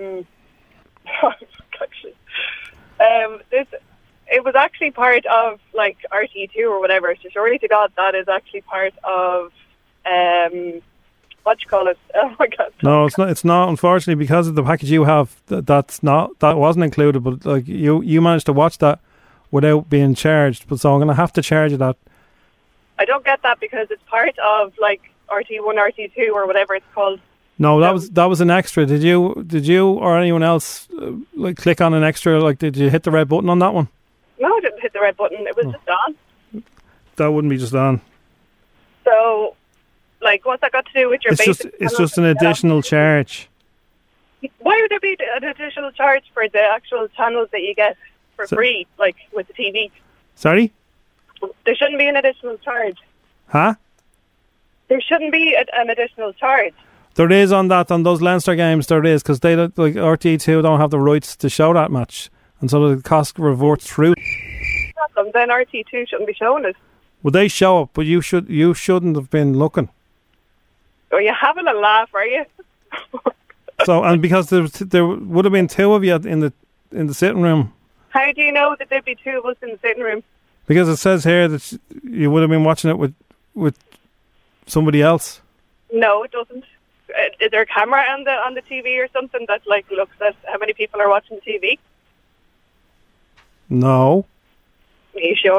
it was actually part of, like, RT2 or whatever. So surely to God, that is actually part of... what do you call it? Oh my God! No, it's not. It's not. Unfortunately, because of the package you have, that wasn't included. But like you managed to watch that without being charged. But so I'm going to have to charge you that. I don't get that because it's part of like RT1, RT2, or whatever it's called. No, that was an extra. Did you or anyone else like click on an extra? Like, did you hit the red button on that one? No, I didn't hit the red button. It was just on. That wouldn't be just on. So. Like, what's that got to do with your basic... It's just an additional charge. Why would there be an additional charge for the actual channels that you get for free, like, with the TV? Sorry? There shouldn't be an additional charge. Huh? There shouldn't be an additional charge. There is on those Leinster games, there is, because they, like, RT2 don't have the rights to show that match, and so the cost reverts through. Then RT2 shouldn't be showing it. Well, they show up, but you shouldn't have been looking. Are you having a laugh, are you? So, and because there would have been two of you in the sitting room. How do you know that there'd be two of us in the sitting room? Because it says here that you would have been watching it with somebody else. No, it doesn't. Is there a camera on the TV or something that like looks at how many people are watching the TV? No. Are you sure?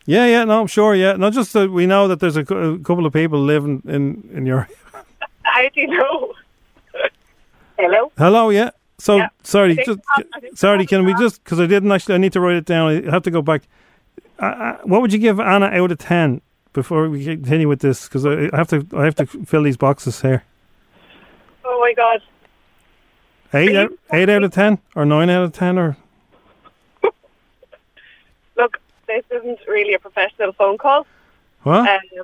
Yeah, no, sure, yeah. Not just that we know that there's a couple of people living in your... How do you know? Hello? Hello, yeah. So, Yeah. sorry, I just... think Sorry, can we just... Because I didn't actually... I need to write it down. I have to go back. What would you give Anna out of 10 before we continue with this? Because I have to fill these boxes here. Oh my God. 8 out of 10? Or 9 out of 10? Or... Look, this isn't really a professional phone call. What?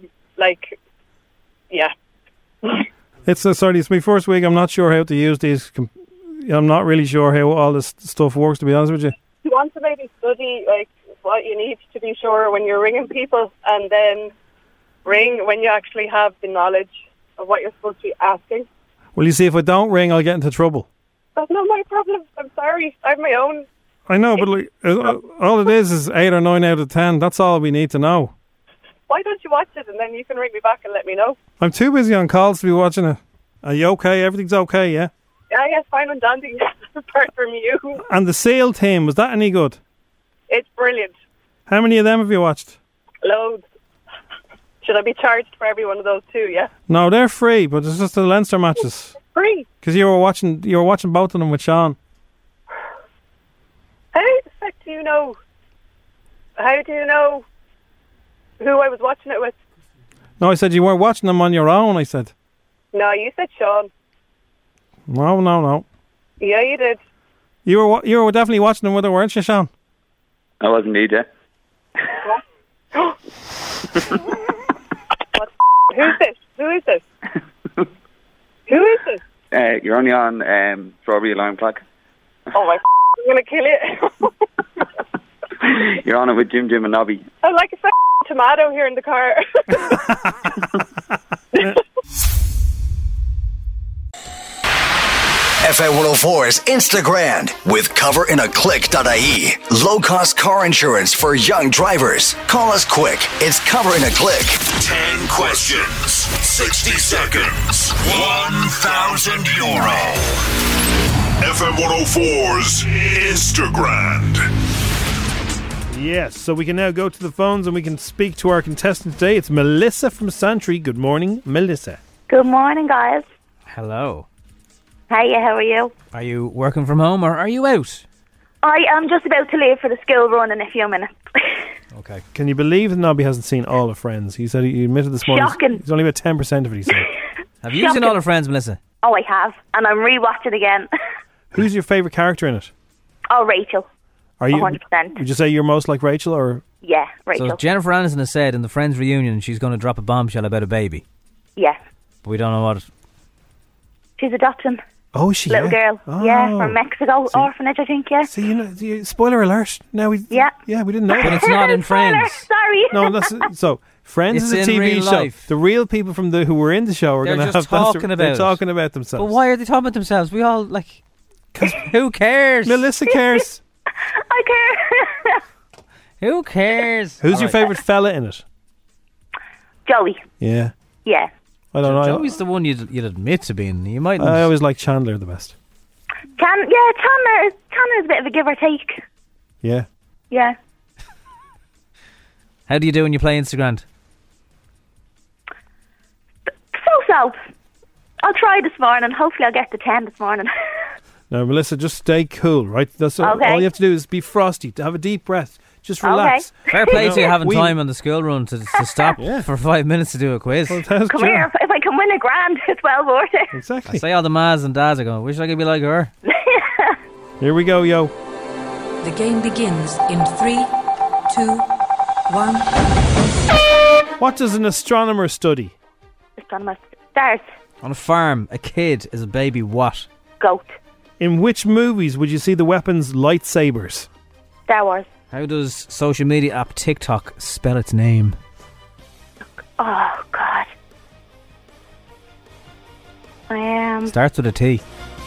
Yeah. It's my first week. I'm not sure how to use these. I'm not really sure how all this stuff works, to be honest with you. You want to maybe study what you need to be sure when you're ringing people, and then ring when you actually have the knowledge of what you're supposed to be asking. Well, you see, if I don't ring, I'll get into trouble. That's not my problem. I'm sorry. I have my own. I know, but all it is 8 or 9 out of 10. That's all we need to know. Why don't you watch it, and then you can ring me back and let me know? I'm too busy on calls to be watching it. Are you okay? Everything's okay, yeah? Yeah, yes, fine and dandy. Apart from you. And the SEAL team, was that any good? It's brilliant. How many of them have you watched? Loads. Should I be charged for every one of those too, yeah? No, they're free, but it's just the Leinster matches. Free? Because you were watching both of them with Sean. How the heck do you know? How do you know who I was watching it with? No, I said you weren't watching them on your own, I said. No, you said Sean. No. Yeah, you did. You were definitely watching them with her, weren't you, Sean? I wasn't, DJ. What? Who's this? Who is this? Who is this? You're only on Strawberry Alarm Clock. Oh my! I'm gonna kill you. You're on it with Jim and Nobby. I'm like a tomato here in the car. FM 104's Instagram with coverinaclick.ie. Low-cost car insurance for young drivers. Call us quick. It's Cover in a Click. 10 questions, 60 seconds, €1,000. FM 104's Instagram. Yes, so we can now go to the phones and we can speak to our contestant today. It's Melissa from Santry. Good morning, Melissa. Good morning, guys. Hello. Hiya, how are you? Are you working from home or are you out? I am just about to leave for the school run in a few minutes. Okay. Can you believe that Nobby hasn't seen all of Friends? He said he admitted this morning. Shocking. He's only about 10% of it, he said. Have you seen all of Friends, Melissa? Oh, I have. And I'm rewatching again. Who's your favourite character in it? Oh, Rachel. Are you 100%. Would you say you're most like Rachel or? Yeah, Rachel. So Jennifer Aniston has said in the Friends reunion she's going to drop a bombshell about a baby. Yeah. But we don't know what. She's adopting. Oh, is she? Little girl. Oh. Yeah, from Mexico. Orphanage, I think, yeah. See, spoiler alert. Now we didn't know But that. it's not in Friends. Sorry. No, so Friends It's is a in TV real show. life. The real people who were in the show are They're going to just have talking about They're it. talking about themselves. But why are they talking about themselves? We all like. Who cares? Melissa cares. I care. Who cares? Who's your favourite fella in it? Joey. Yeah. Yeah. I don't know. Joey's the one you'd admit to being. You might. I always like Chandler the best. Chandler's a bit of a give or take. Yeah. Yeah. How do you do when you play Instagram? So. I'll try this morning. Hopefully I'll get to 10 this morning. Now, Melissa, just stay cool, right? That's Okay. all you have to do is be frosty, to have a deep breath. Just relax. Okay. Fair play to you having time on the school run to stop for 5 minutes to do a quiz. Well, Come here. If I can win a grand, it's well worth it. Exactly. I say all the mas and dads are going, wish I could be like her. Here we go, yo. The game begins in 3, 2, 1. What does an astronomer study? Astronomer. Stars. On a farm, a kid is a baby what? Goat. In which movies would you see the weapons lightsabers? Star Wars. How does social media app TikTok spell its name? Oh, God. Starts with a T.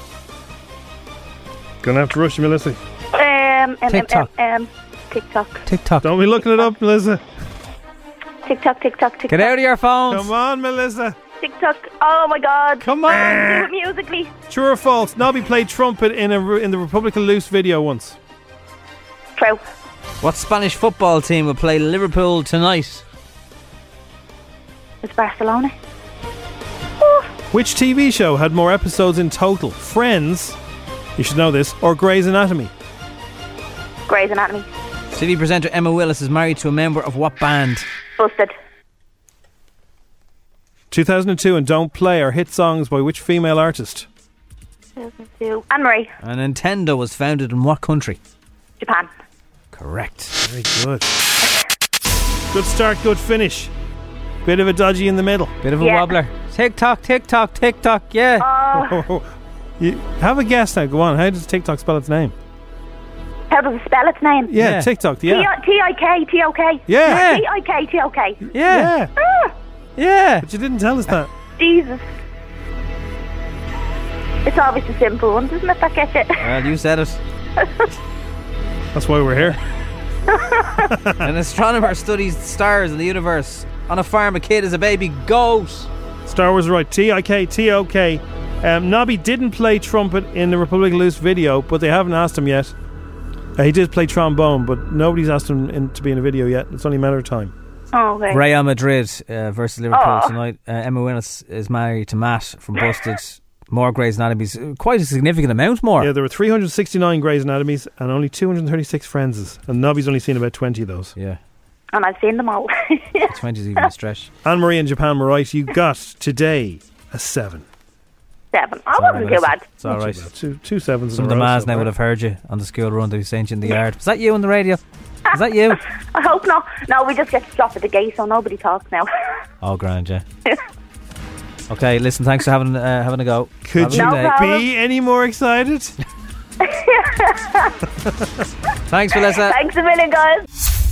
Gonna have to rush you, Melissa. TikTok. TikTok. TikTok. Don't be looking it up, Melissa. TikTok. Get out of your phones. Come on, Melissa. TikTok. Oh, my God. Come on. Do it musically. True or false? Nobby played trumpet in the Republic of Loose video once. True. What Spanish football team will play Liverpool tonight? It's Barcelona. Which TV show had more episodes in total? Friends, you should know this, or Grey's Anatomy? Grey's Anatomy. City presenter Emma Willis is married to a member of what band? Busted. 2002 and Don't Play are hit songs by which female artist? 2002. Anne-Marie. And Nintendo was founded in what country? Japan. Correct. Very good. Good start, good finish. Bit of a dodgy in the middle. Bit of a wobbler. Tick-tock, tick-tock, tick-tock, yeah. You have a guess now, go on. How does TikTok spell its name? How does it spell its name? Yeah. TikTok, yeah. T-I-K-T-O-K. Yeah. T-I-K-T-O-k. Yeah. Yeah. But you didn't tell us that. Jesus. It's always a simple one, doesn't it? That gets it. Well, you said it. That's why we're here. An astronomer studies stars in the universe. On a farm, a kid is a baby goat. Star Wars right. T-I-K-T-O-K. Nobby didn't play trumpet in the Republic of Loose video, but they haven't asked him yet. He did play trombone, but nobody's asked him to be in a video yet. It's only a matter of time. Oh, okay. Real Madrid versus Liverpool tonight. Emma Willis is married to Matt from Busted. More Grey's Anatomies. Quite a significant amount more. Yeah, there were 369 Grey's Anatomies and only 236 Friendses. And Nobby's only seen about 20 of those. Yeah. And I've seen them all. 20 is even a stretch. Anne-Marie in Japan were right. You got today a 7. 7. I wasn't too bad. It's alright. Two sevens. Some of the mas now would have heard you on the school run. They sent you in the yard. Was that you on the radio? Was that you? I hope not. No, we just get to stop at the gate, so nobody talks now. Oh, grand, yeah. Okay, listen, thanks for having a go. Could you be any more excited? Thanks, Melissa. Thanks a million, guys.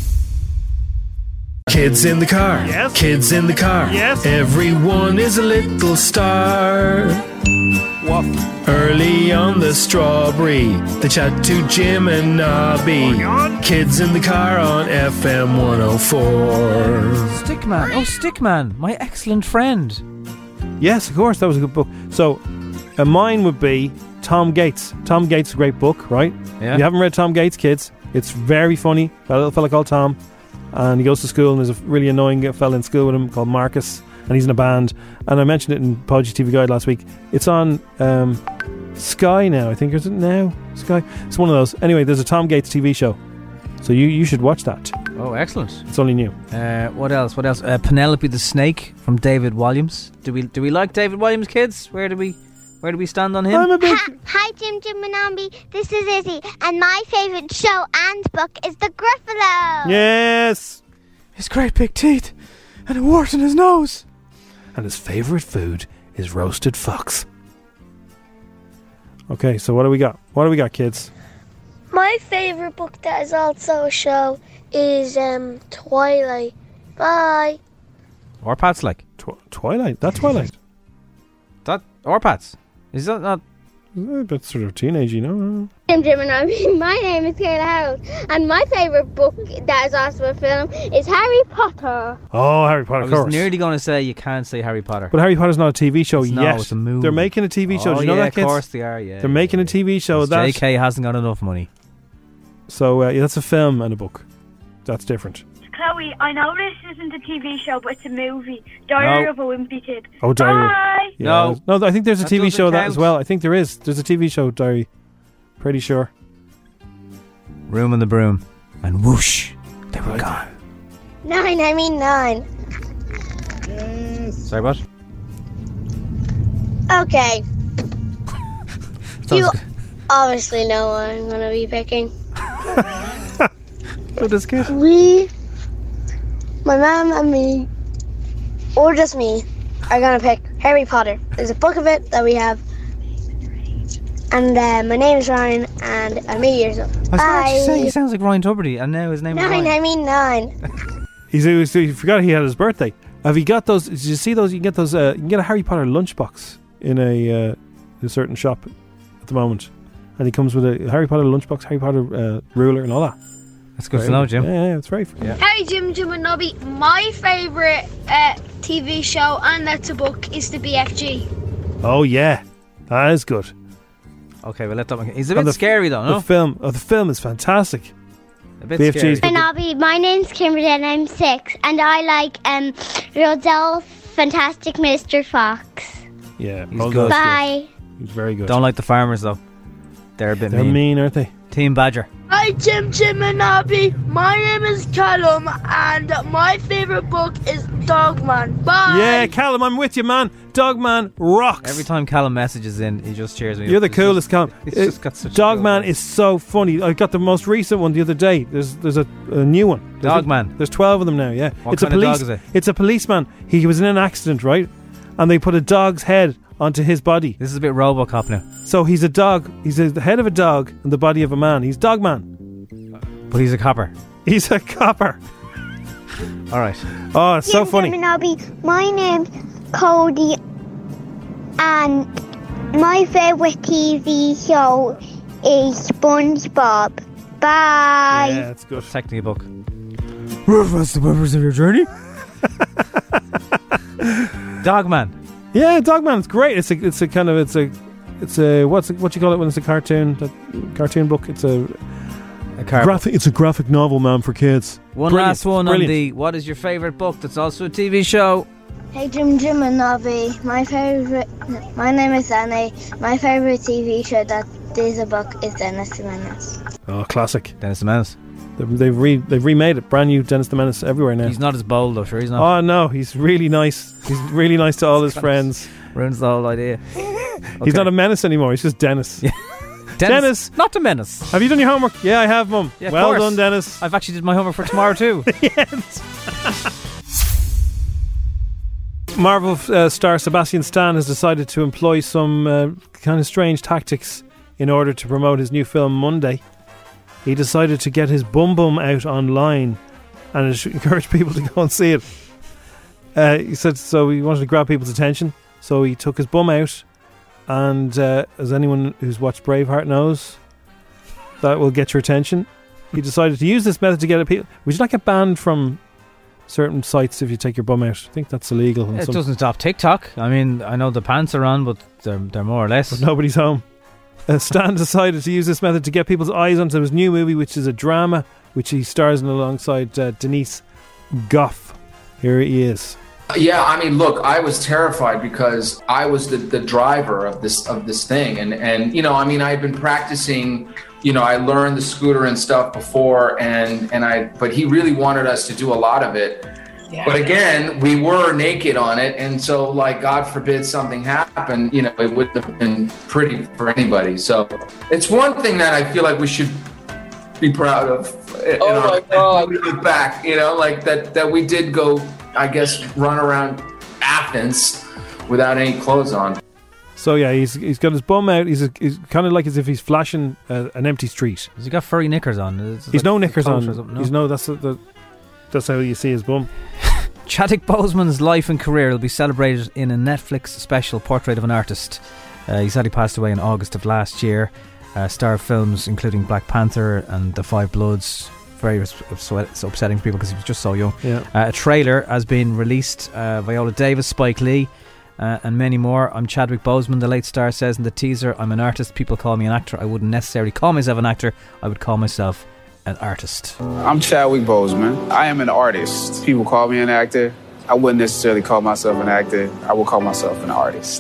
Kids in the car. Yes. Kids in the car. Yes. Everyone is a little star. What? Early on the strawberry, they chat to Jim and Nobby. Kids in the car on FM 104. Stickman. Oh, Stickman, my excellent friend. Yes, of course, that was a good book. So, mine would be Tom Gates. Tom Gates is a great book, right? Yeah. If you haven't read Tom Gates, kids, it's very funny. Got a little fella called Tom, and he goes to school, and there's a really annoying fella in school with him called Marcus, and he's in a band. And I mentioned it in Podgy TV Guide last week. It's on Sky now, I think. Is it now? Sky? It's one of those. Anyway, there's a Tom Gates TV show. So you should watch that. Oh, excellent. It's only new. What else? Penelope the Snake from David Williams. Do we like David Williams, kids? Where do we stand on him? I'm a big... Hi, Jim and Nobby. This is Izzy, and my favourite show and book is The Gruffalo. Yes. His great big teeth and a wart in his nose. And his favourite food is roasted fox. Okay, so what do we got? What do we got, kids? My favourite book that is also a show is Twilight. Bye. Or Pat's like Twilight. That's Twilight. That or Pat's. Is that not? That's sort of teenage, you know. I'm Jim and Nobby. My name is Kayla Harold, and my favourite book that is also a film is Harry Potter. Oh, Harry Potter, of course. I was nearly going to say you can't say Harry Potter. But Harry Potter's not a TV show yet. No, it's a movie. They're making a TV show. Do you know that, kids? Of course they are, yeah. They're making a TV show. That JK hasn't got enough money. So, that's a film and a book. That's different. Chloe, I know this isn't a TV show, but it's a movie. Diary of a Wimpy Kid. Oh, Diary. Bye. Yeah, no, I think there's a TV show that as well. I think there is. There's a TV show, Diary. Pretty sure. Room in the Broom. And whoosh, they were gone. 9. Yes. Sorry, what? Okay. You obviously know what I'm going to be picking. Oh, that's good. My mum and me, or just me, are going to pick Harry Potter. There's a book of it that we have. And my name is Ryan, and I'm 8 years old. I was say he sounds like Ryan Tuberty, and now his name is Ryan. 9. He forgot he had his birthday. Have you got those? Did you see those? You can get those. You can get a Harry Potter lunchbox in a certain shop at the moment, and he comes with a Harry Potter lunchbox, Harry Potter ruler, and all that. That's good to know, Jim. Yeah, it's very. Yeah. Hi, Jim and Nobby. My favourite TV show, and that's a book, is the BFG. Oh yeah, that is good. Okay, well let that one. He's a bit scary though, no? The film is fantastic. A bit scary. Nobby, my name's Kimberly and I'm 6, and I like Rodolph, Fantastic Mr. Fox. Yeah, He's good. Bye. He's very good. Don't like the farmers though. They're a bit They're mean, aren't they? Team Badger. Hi, Jim and Nobby. My name is Callum, and my favourite book is Dogman. Bye. Yeah, Callum, I'm with you, man. Dogman rocks. Every time Callum messages in, he just cheers me. You're the coolest, Callum. It's just got such Dogman is so funny. I got the most recent one the other day. There's a new one. Dogman. There's 12 of them now. Yeah, What kind of dog is it? It's a policeman. He was in an accident, right? And they put a dog's head onto his body. This is a bit RoboCop now. So he's a dog. He's the head of a dog and the body of a man. He's Dogman. But he's a copper. He's a copper. All right. Oh, it's so funny. Nobby, my name's Cody, and my favourite TV show is SpongeBob. Bye. Yeah, it's good. Technically a book. What's the purpose of your journey? Dogman. Yeah, Dogman. It's great. It's a kind of what you call it when it's a cartoon book. It's a graphic. It's a graphic novel, man, for kids. One Brilliant. last one Brilliant. on the what is your favourite book that's also a TV show? Hey, Jim and Nobby. My name is Annie. My favourite TV show that is a book is Dennis the Menace. Oh, classic. Dennis the Menace. They've remade it. Brand new Dennis the Menace everywhere now. He's not as bold though, sure he's not. Oh no, he's really nice. He's really nice to all his friends. Ruins the whole idea. He's not a menace anymore. He's just Dennis. Yeah. Dennis, not a menace. Have you done your homework? Yeah, I have, Mum. Yeah, well course. done, Dennis. I've actually did my homework for tomorrow too. Yes. Marvel star Sebastian Stan has decided to employ some kind of strange tactics in order to promote his new film Monday. He decided to get his bum out online and encourage people to go and see it. He said so he wanted to grab people's attention, so he took his bum out, and as anyone who's watched Braveheart knows, that will get your attention. He decided to use this method to get people. Would you not get banned from certain sites if you take your bum out? I think that's illegal. It doesn't stop TikTok. I mean, I know the pants are on, but they're more or less. But nobody's home. Stan decided to use this method to get people's eyes onto his new movie, which is a drama, which he stars in alongside Denise Gough. Here he is. Yeah, I mean, look, I was terrified because I was the driver of this thing, and you know, I mean, I had been practicing. You know, I learned the scooter and stuff before, but he really wanted us to do a lot of it. Yeah. But again, we were naked on it, and so, like, God forbid something happened, you know, it wouldn't have been pretty for anybody. So it's one thing that I feel like we should be proud of. Oh my God! We look back, you know, like that we did go, I guess, run around Athens without any clothes on. So yeah, he's got his bum out. He's kind of like as if he's flashing an empty street. Has he got furry knickers on? He's no knickers on. No? He's no. That's how you see his bum. Chadwick Boseman's life and career will be celebrated in a Netflix special, Portrait of an Artist. He sadly passed away in August of last year. Star of films including Black Panther and The Five Bloods. Very upsetting for people because he was just so young. Yeah. A trailer has been released. Viola Davis, Spike Lee, and many more. I'm Chadwick Boseman, the late star says in the teaser. I'm an artist. People call me an actor. I wouldn't necessarily call myself an actor. I would call myself an artist. I'm Chadwick Boseman. I am an artist. People call me an actor. I wouldn't necessarily call myself an actor. I would call myself an artist.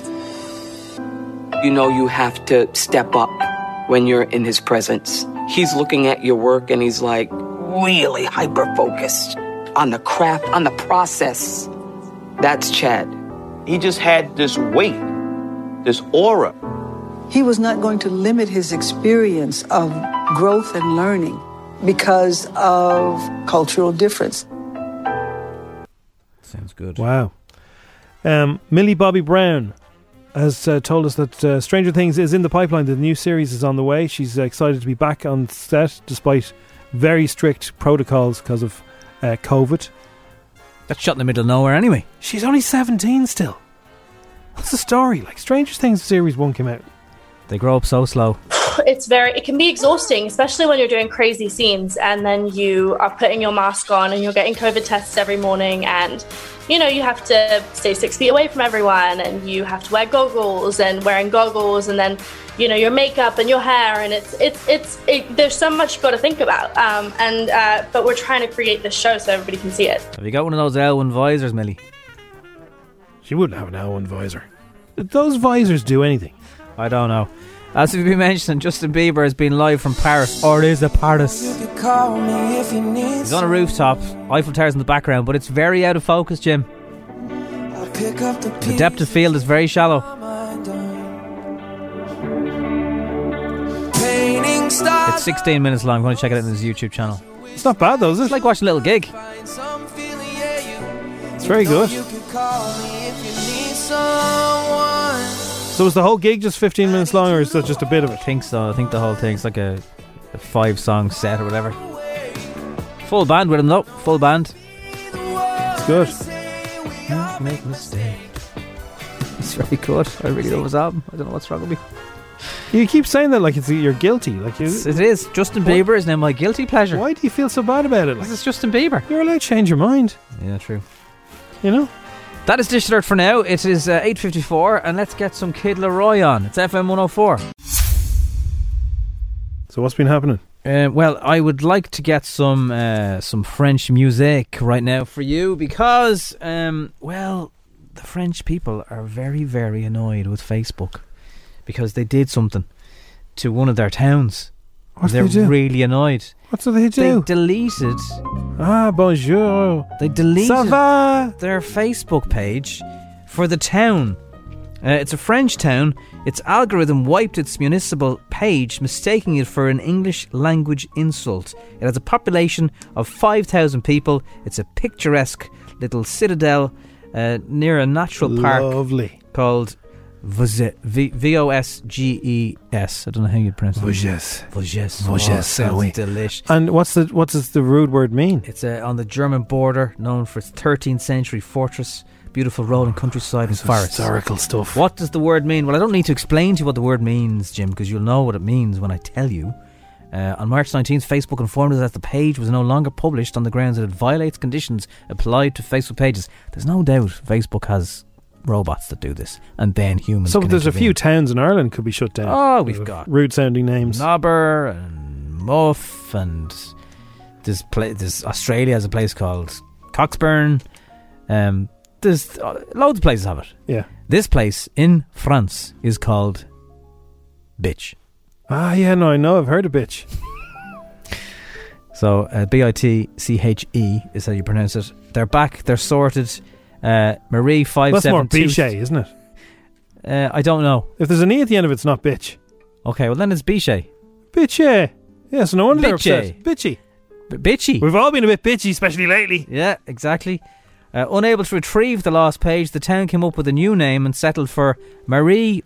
You know you have to step up when you're in his presence. He's looking at your work and he's like really hyper-focused on the craft, on the process. That's Chad. He just had this weight, this aura. He was not going to limit his experience of growth and learning because of cultural difference. Sounds good. Wow. Millie Bobby Brown has told us that Stranger Things is in the pipeline. The new series is on the way. She's excited to be back on set despite very strict protocols because of COVID. That's shot in the middle of nowhere anyway. She's only 17 still. What's the story? Like, Stranger Things Series 1 came out. They grow up so slow. It can be exhausting, especially when you're doing crazy scenes and then you are putting your mask on and you're getting COVID tests every morning and, you know, you have to stay 6 feet away from everyone and you have to wear goggles and wearing goggles and then your makeup and your hair, and there's so much you've got to think about. But we're trying to create this show so everybody can see it. Have you got one of those L1 visors, Millie? She wouldn't have an L1 visor. Those visors do anything. I don't know. As we've been mentioning, Justin Bieber has been live from Paris, or is it Paris? He's on a rooftop, Eiffel Tower's in the background, but it's very out of focus, Jim. The depth of field is very shallow. It's 16 minutes long. I'm going to check it out on his YouTube channel. It's not bad though, is it? It's like watching a little gig. It's very good. So is the whole gig just 15 minutes long, or is that just a bit of it? I think so. I think the whole thing's like a 5-song set or whatever. Full band with him though. Full band. It's good. Don't make a mistake. It's very good. I really love his album. I don't know what's wrong with me. You keep saying that like you're guilty. It is. Justin Bieber is now my guilty pleasure. Why do you feel so bad about it? Because it's Justin Bieber. You're allowed to change your mind. Yeah, true. You know? That is Dish Alert for now. It is 8:54, and let's get some Kid Laroi on. It's FM 104. So what's been happening? Well, I would like to get some French music right now for you because, the French people are very, very annoyed with Facebook because they did something to one of their towns. What did they do? They're really annoyed. What do they do? They deleted. Bonjour. They deleted Ça va? Their Facebook page for the town. It's a French town. Its algorithm wiped its municipal page, mistaking it for an English language insult. It has a population of 5,000 people. It's a picturesque little citadel near a natural park. Lovely. Called Vosges. I don't know how you pronounce it. Vosges. Sounds delish. And what does the rude word mean? It's on the German border, known for its 13th century fortress, beautiful rolling countryside and forests. Historical stuff. What does the word mean? Well, I don't need to explain to you what the word means, Jim, because you'll know what it means when I tell you. On March 19th, Facebook informed us that the page was no longer published on the grounds that it violates conditions applied to Facebook pages. There's no doubt Facebook has robots that do this, and then humans. So can there's intervene. A few towns in Ireland could be shut down. Oh, we've got rude sounding names. Knobber and Muff, and there's Australia has a place called Coxburn. There's loads of places have it. Yeah. This place in France is called Bitch. Yeah, no, I know. I've heard of Bitch. So B-I-T-C-H-E is how you pronounce it. They're back. They're sorted. Marie 572. That's more Bichet, isn't it? I don't know. If there's an E at the end of it, it's not bitch. Okay, well then it's Bichet. Bitchy. Yeah, so no wonder they're upset. Bitchy. We've all been a bit bitchy, especially lately. Yeah, exactly. Unable to retrieve the lost page, the town came up with a new name and settled for Marie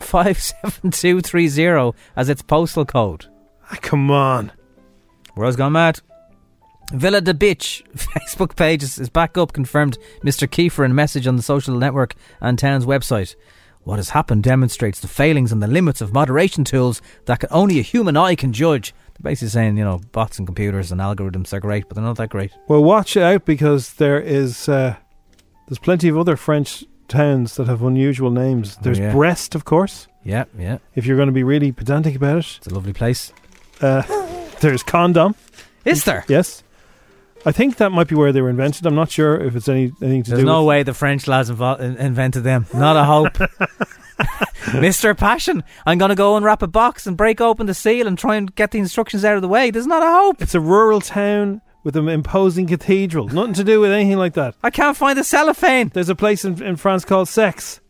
57230 as its postal code. Come on. World's gone mad. Villa de Bitch Facebook page is back up, confirmed Mr. Kiefer in a message on the social network and town's website. What has happened demonstrates the failings and the limits of moderation tools that only a human eye can judge. They're basically saying, bots and computers and algorithms are great, but they're not that great. Well, watch out, because there's plenty of other French towns that have unusual names. There's Brest, of course. Yeah. If you're going to be really pedantic about it. It's a lovely place. There's Condom. Is there? Yes. I think that might be where they were invented. I'm not sure if it's anything to do with... There's no way the French lads invented them. Not a hope. Mr. Passion, I'm going to go and wrap a box and break open the seal and try and get the instructions out of the way. There's not a hope. It's a rural town with an imposing cathedral. Nothing to do with anything like that. I can't find the cellophane. There's a place in France called Sex.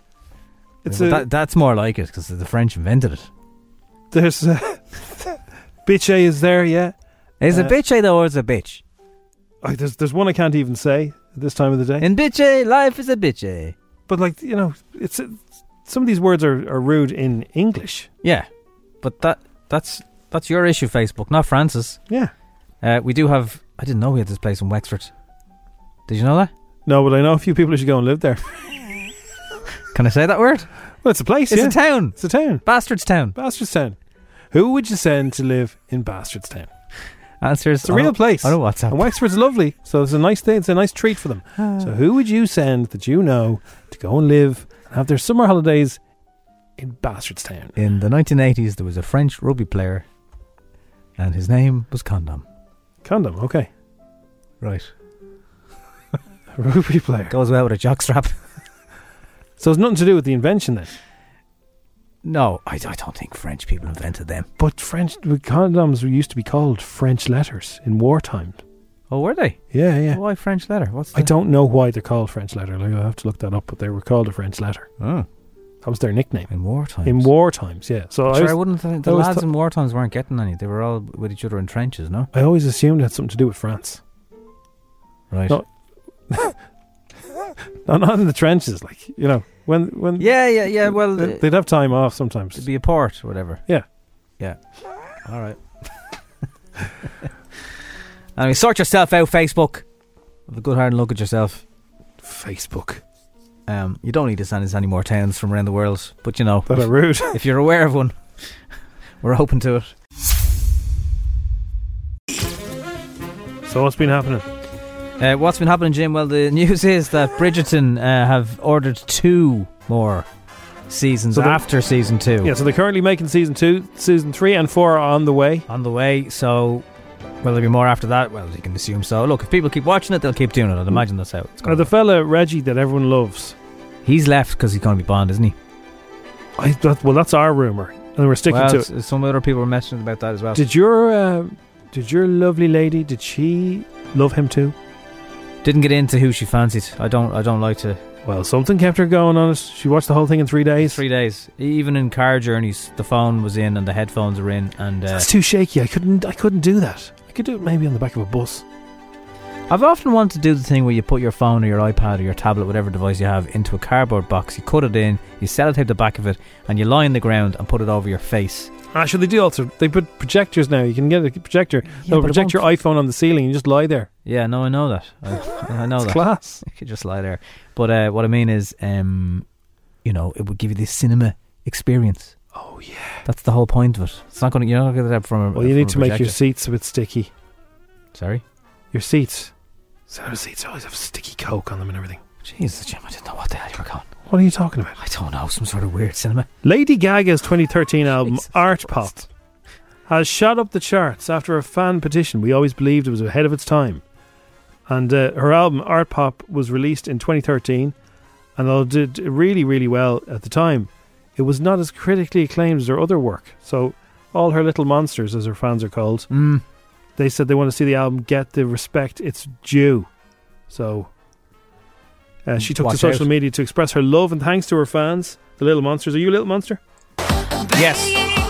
That's more like it, because the French invented it. There's... Bitchet is there, yeah. Is it Bitchet though, or is it bitch? There's one I can't even say at this time of the day. In Bitchet, life is a bitchet. But it's some of these words are rude in English. Yeah, but that's your issue, Facebook, not France's. Yeah. We do have... I didn't know we had this place in Wexford. Did you know that? No, but I know a few people who should go and live there. Can I say that word? Well, it's a place, It's a town. It's a town. Bastardstown. Who would you send to live in Bastardstown? Answers. It's a real place. I know WhatsApp. And Wexford's lovely, so it's a nice thing. It's a nice treat for them. So who would you send that you know to go and live and have their summer holidays in Bastardstown. In the 1980s, there was a French rugby player, and his name was Condom. Condom, okay. Right. A rugby player. Goes well with a jockstrap. So it's nothing to do with the invention then? No, I don't think French people invented them. But condoms used to be called French letters in wartime. Oh, were they? Yeah. Why French letter? I don't know why they're called French letter. Like, I'll have to look that up, but they were called a French letter. Oh. That was their nickname. In wartime. In wartimes, yeah. So I wouldn't think the lads in wartimes weren't getting any. They were all with each other in trenches, no? I always assumed it had something to do with France. Right. No, not in the trenches, like, you know, when Yeah, well, they'd have time off sometimes. It'd be a port or whatever. Yeah. All right. Anyway, sort yourself out, Facebook. Have a good hard look at yourself. Facebook. You don't need to send us any more towns from around the world, but you know, that are rude. If you're aware of one, we're open to it. So what's been happening? What's been happening, Jim? Well, the news is that Bridgerton have ordered 2 more seasons after season 2. Yeah, so they're currently making season 2. Season 3 and 4 are on the way. So will there be more after that? Well, you can assume so. Look, if people keep watching it, they'll keep doing it. I'd imagine that's how it's going. The fella Reggie that everyone loves, he's left because he's going to be Bond, isn't he? Well, that's our rumour, and we're sticking to it. Some other people were messaging about that as well. Did your lovely lady, did she love him too? Didn't get into who she fancied. I don't like to. Well, something kept her going on it. She watched the whole thing in 3 days. 3 days. Even in car journeys, the phone was in and the headphones are in, and that's too shaky. I couldn't do that. I could do it maybe on the back of a bus. I've often wanted to do the thing where you put your phone or your iPad or your tablet, whatever device you have, into a cardboard box. You cut it in, you sellotape the back of it, and you lie on the ground and put it over your face. Actually, they do also. They put projectors now. You can get a projector. They'll project your iPhone on the ceiling and you just lie there. Yeah, no, I know that. I know it's that. Class. You could just lie there. But what I mean is, you know, it would give you this cinema experience. Oh yeah, that's the whole point of it. It's not going to. You're not going to get that from a. Well, you need to make your seats a bit sticky. Sorry, your seats. Some seats always have sticky coke on them and everything. Jesus, Jim, I didn't know what the hell you were going. What are you talking about? I don't know, some sort of weird cinema. Lady Gaga's 2013 album, Art Pop, has shot up the charts after a fan petition. We always believed it was ahead of its time. And her album, Art Pop, was released in 2013, and although it did really, really well at the time, it was not as critically acclaimed as her other work. So all her little monsters, as her fans are called, they said they want to see the album get the respect it's due. So she took to social media to express her love and thanks to her fans, the Little Monsters. Are you a Little Monster? Yes.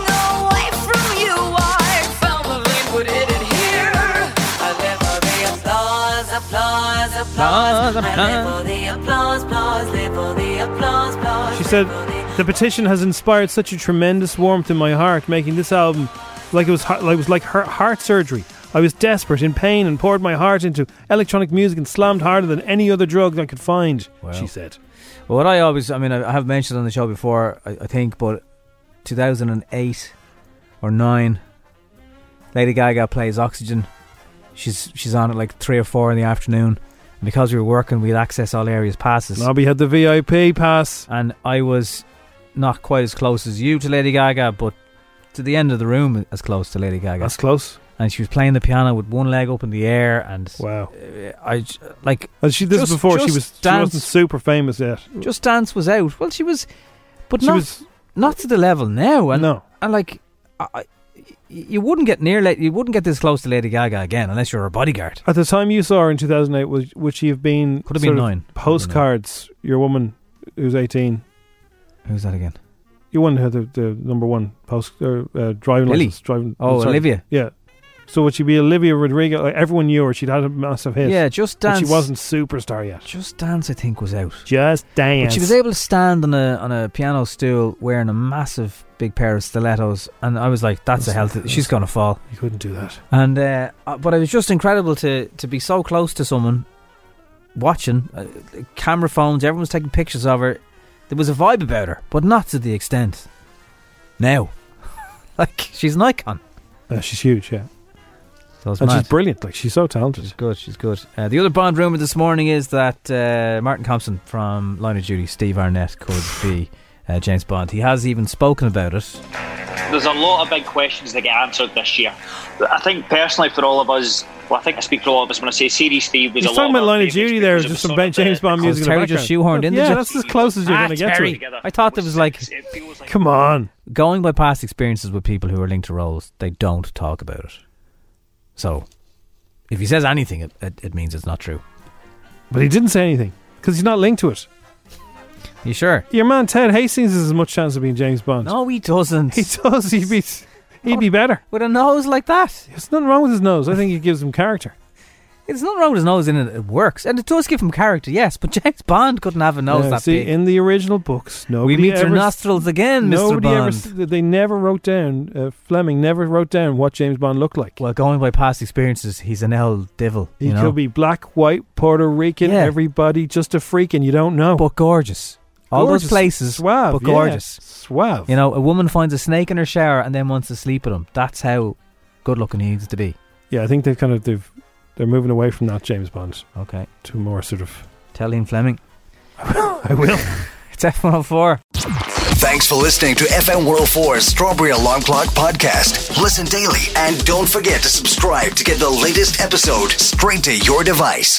She said, the petition has inspired such a tremendous warmth in my heart, making this album like it was like heart surgery. I was desperate, in pain, and poured my heart into electronic music and slammed harder than any other drug I could find, she said. Well, what I have mentioned on the show before, I think, but 2008 or 9, Lady Gaga plays Oxygen. She's on at like 3 or 4 in the afternoon. And because we were working, we had access all areas passes. Nobby had the VIP pass. And I was not quite as close as you to Lady Gaga, but to the end of the room as close to Lady Gaga. That's close. And she was playing the piano with one leg up in the air, and wow, she wasn't super famous yet. Just Dance was out. Well, she was, but not to the level now. And no, and like you wouldn't get this close to Lady Gaga again unless you're a bodyguard. At the time you saw her in 2008, would she have been? Could have been 9 postcards. Your woman who's 18. Who's that again? You one who had the number one driving license. Olivia. Yeah. So would she be Olivia Rodrigo? Like, everyone knew her. She'd had a massive hit. Yeah, Just Dance. But she wasn't superstar yet. Just Dance, I think, was out. Just Dance. But she was able to stand on a piano stool wearing a massive big pair of stilettos, and I was like, "That's a healthy. She's gonna fall." You couldn't do that. And but it was just incredible to be so close to someone, watching camera phones. Everyone was taking pictures of her. There was a vibe about her, but not to the extent now. Like, she's an icon. She's huge, yeah. And she's brilliant. Like, she's so talented. She's good. The other Bond rumour this morning is that Martin Compson from Line of Duty, Steve Arnett, could be James Bond. He has even spoken about it. There's a lot of big questions that get answered this year. I think personally for all of us, well, I think I speak for all of us when I say Series 3 was He's a lot talking of about our Line of Duty there, just some James Bond music in the Terry background. just shoehorned in. Yeah, that's as close as you're going to get to it. I thought there was like, come on. Going by past experiences with people who are linked to roles, they don't talk about it. So, if he says anything, it means it's not true. But he didn't say anything, because he's not linked to it. You sure? Your man Ted Hastings has as much chance of being James Bond. No, he doesn't. He does. He'd be better. With a nose like that. There's nothing wrong with his nose. I think it gives him character. There's nothing wrong with his nose in it. It works. And it does give him character, yes. But James Bond couldn't have a nose that big. In the original books, nobody we meet ever, your nostrils again, Mr. Bond. They never wrote down, Fleming never wrote down what James Bond looked like. Well, going by past experiences, he's an El Devil. He could be black, white, Puerto Rican, everybody, just a freak, and you don't know. But gorgeous. All those places, suave, but gorgeous. Yeah, suave. You know, a woman finds a snake in her shower and then wants to sleep with him. That's how good looking he needs to be. Yeah, I think they're moving away from that James Bond. Okay. To more sort of... Tell Ian Fleming. I will. It's F104. Thanks for listening to FM 104's Strawberry Alarm Clock podcast. Listen daily and don't forget to subscribe to get the latest episode straight to your device.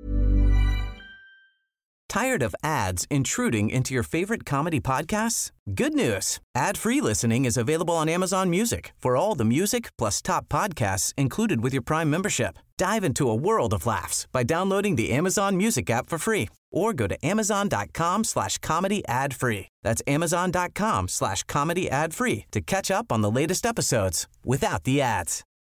Tired of ads intruding into your favorite comedy podcasts? Good news. Ad-free listening is available on Amazon Music for all the music plus top podcasts included with your Prime membership. Dive into a world of laughs by downloading the Amazon Music app for free or go to amazon.com/comedy ad-free. That's amazon.com/comedy ad-free to catch up on the latest episodes without the ads.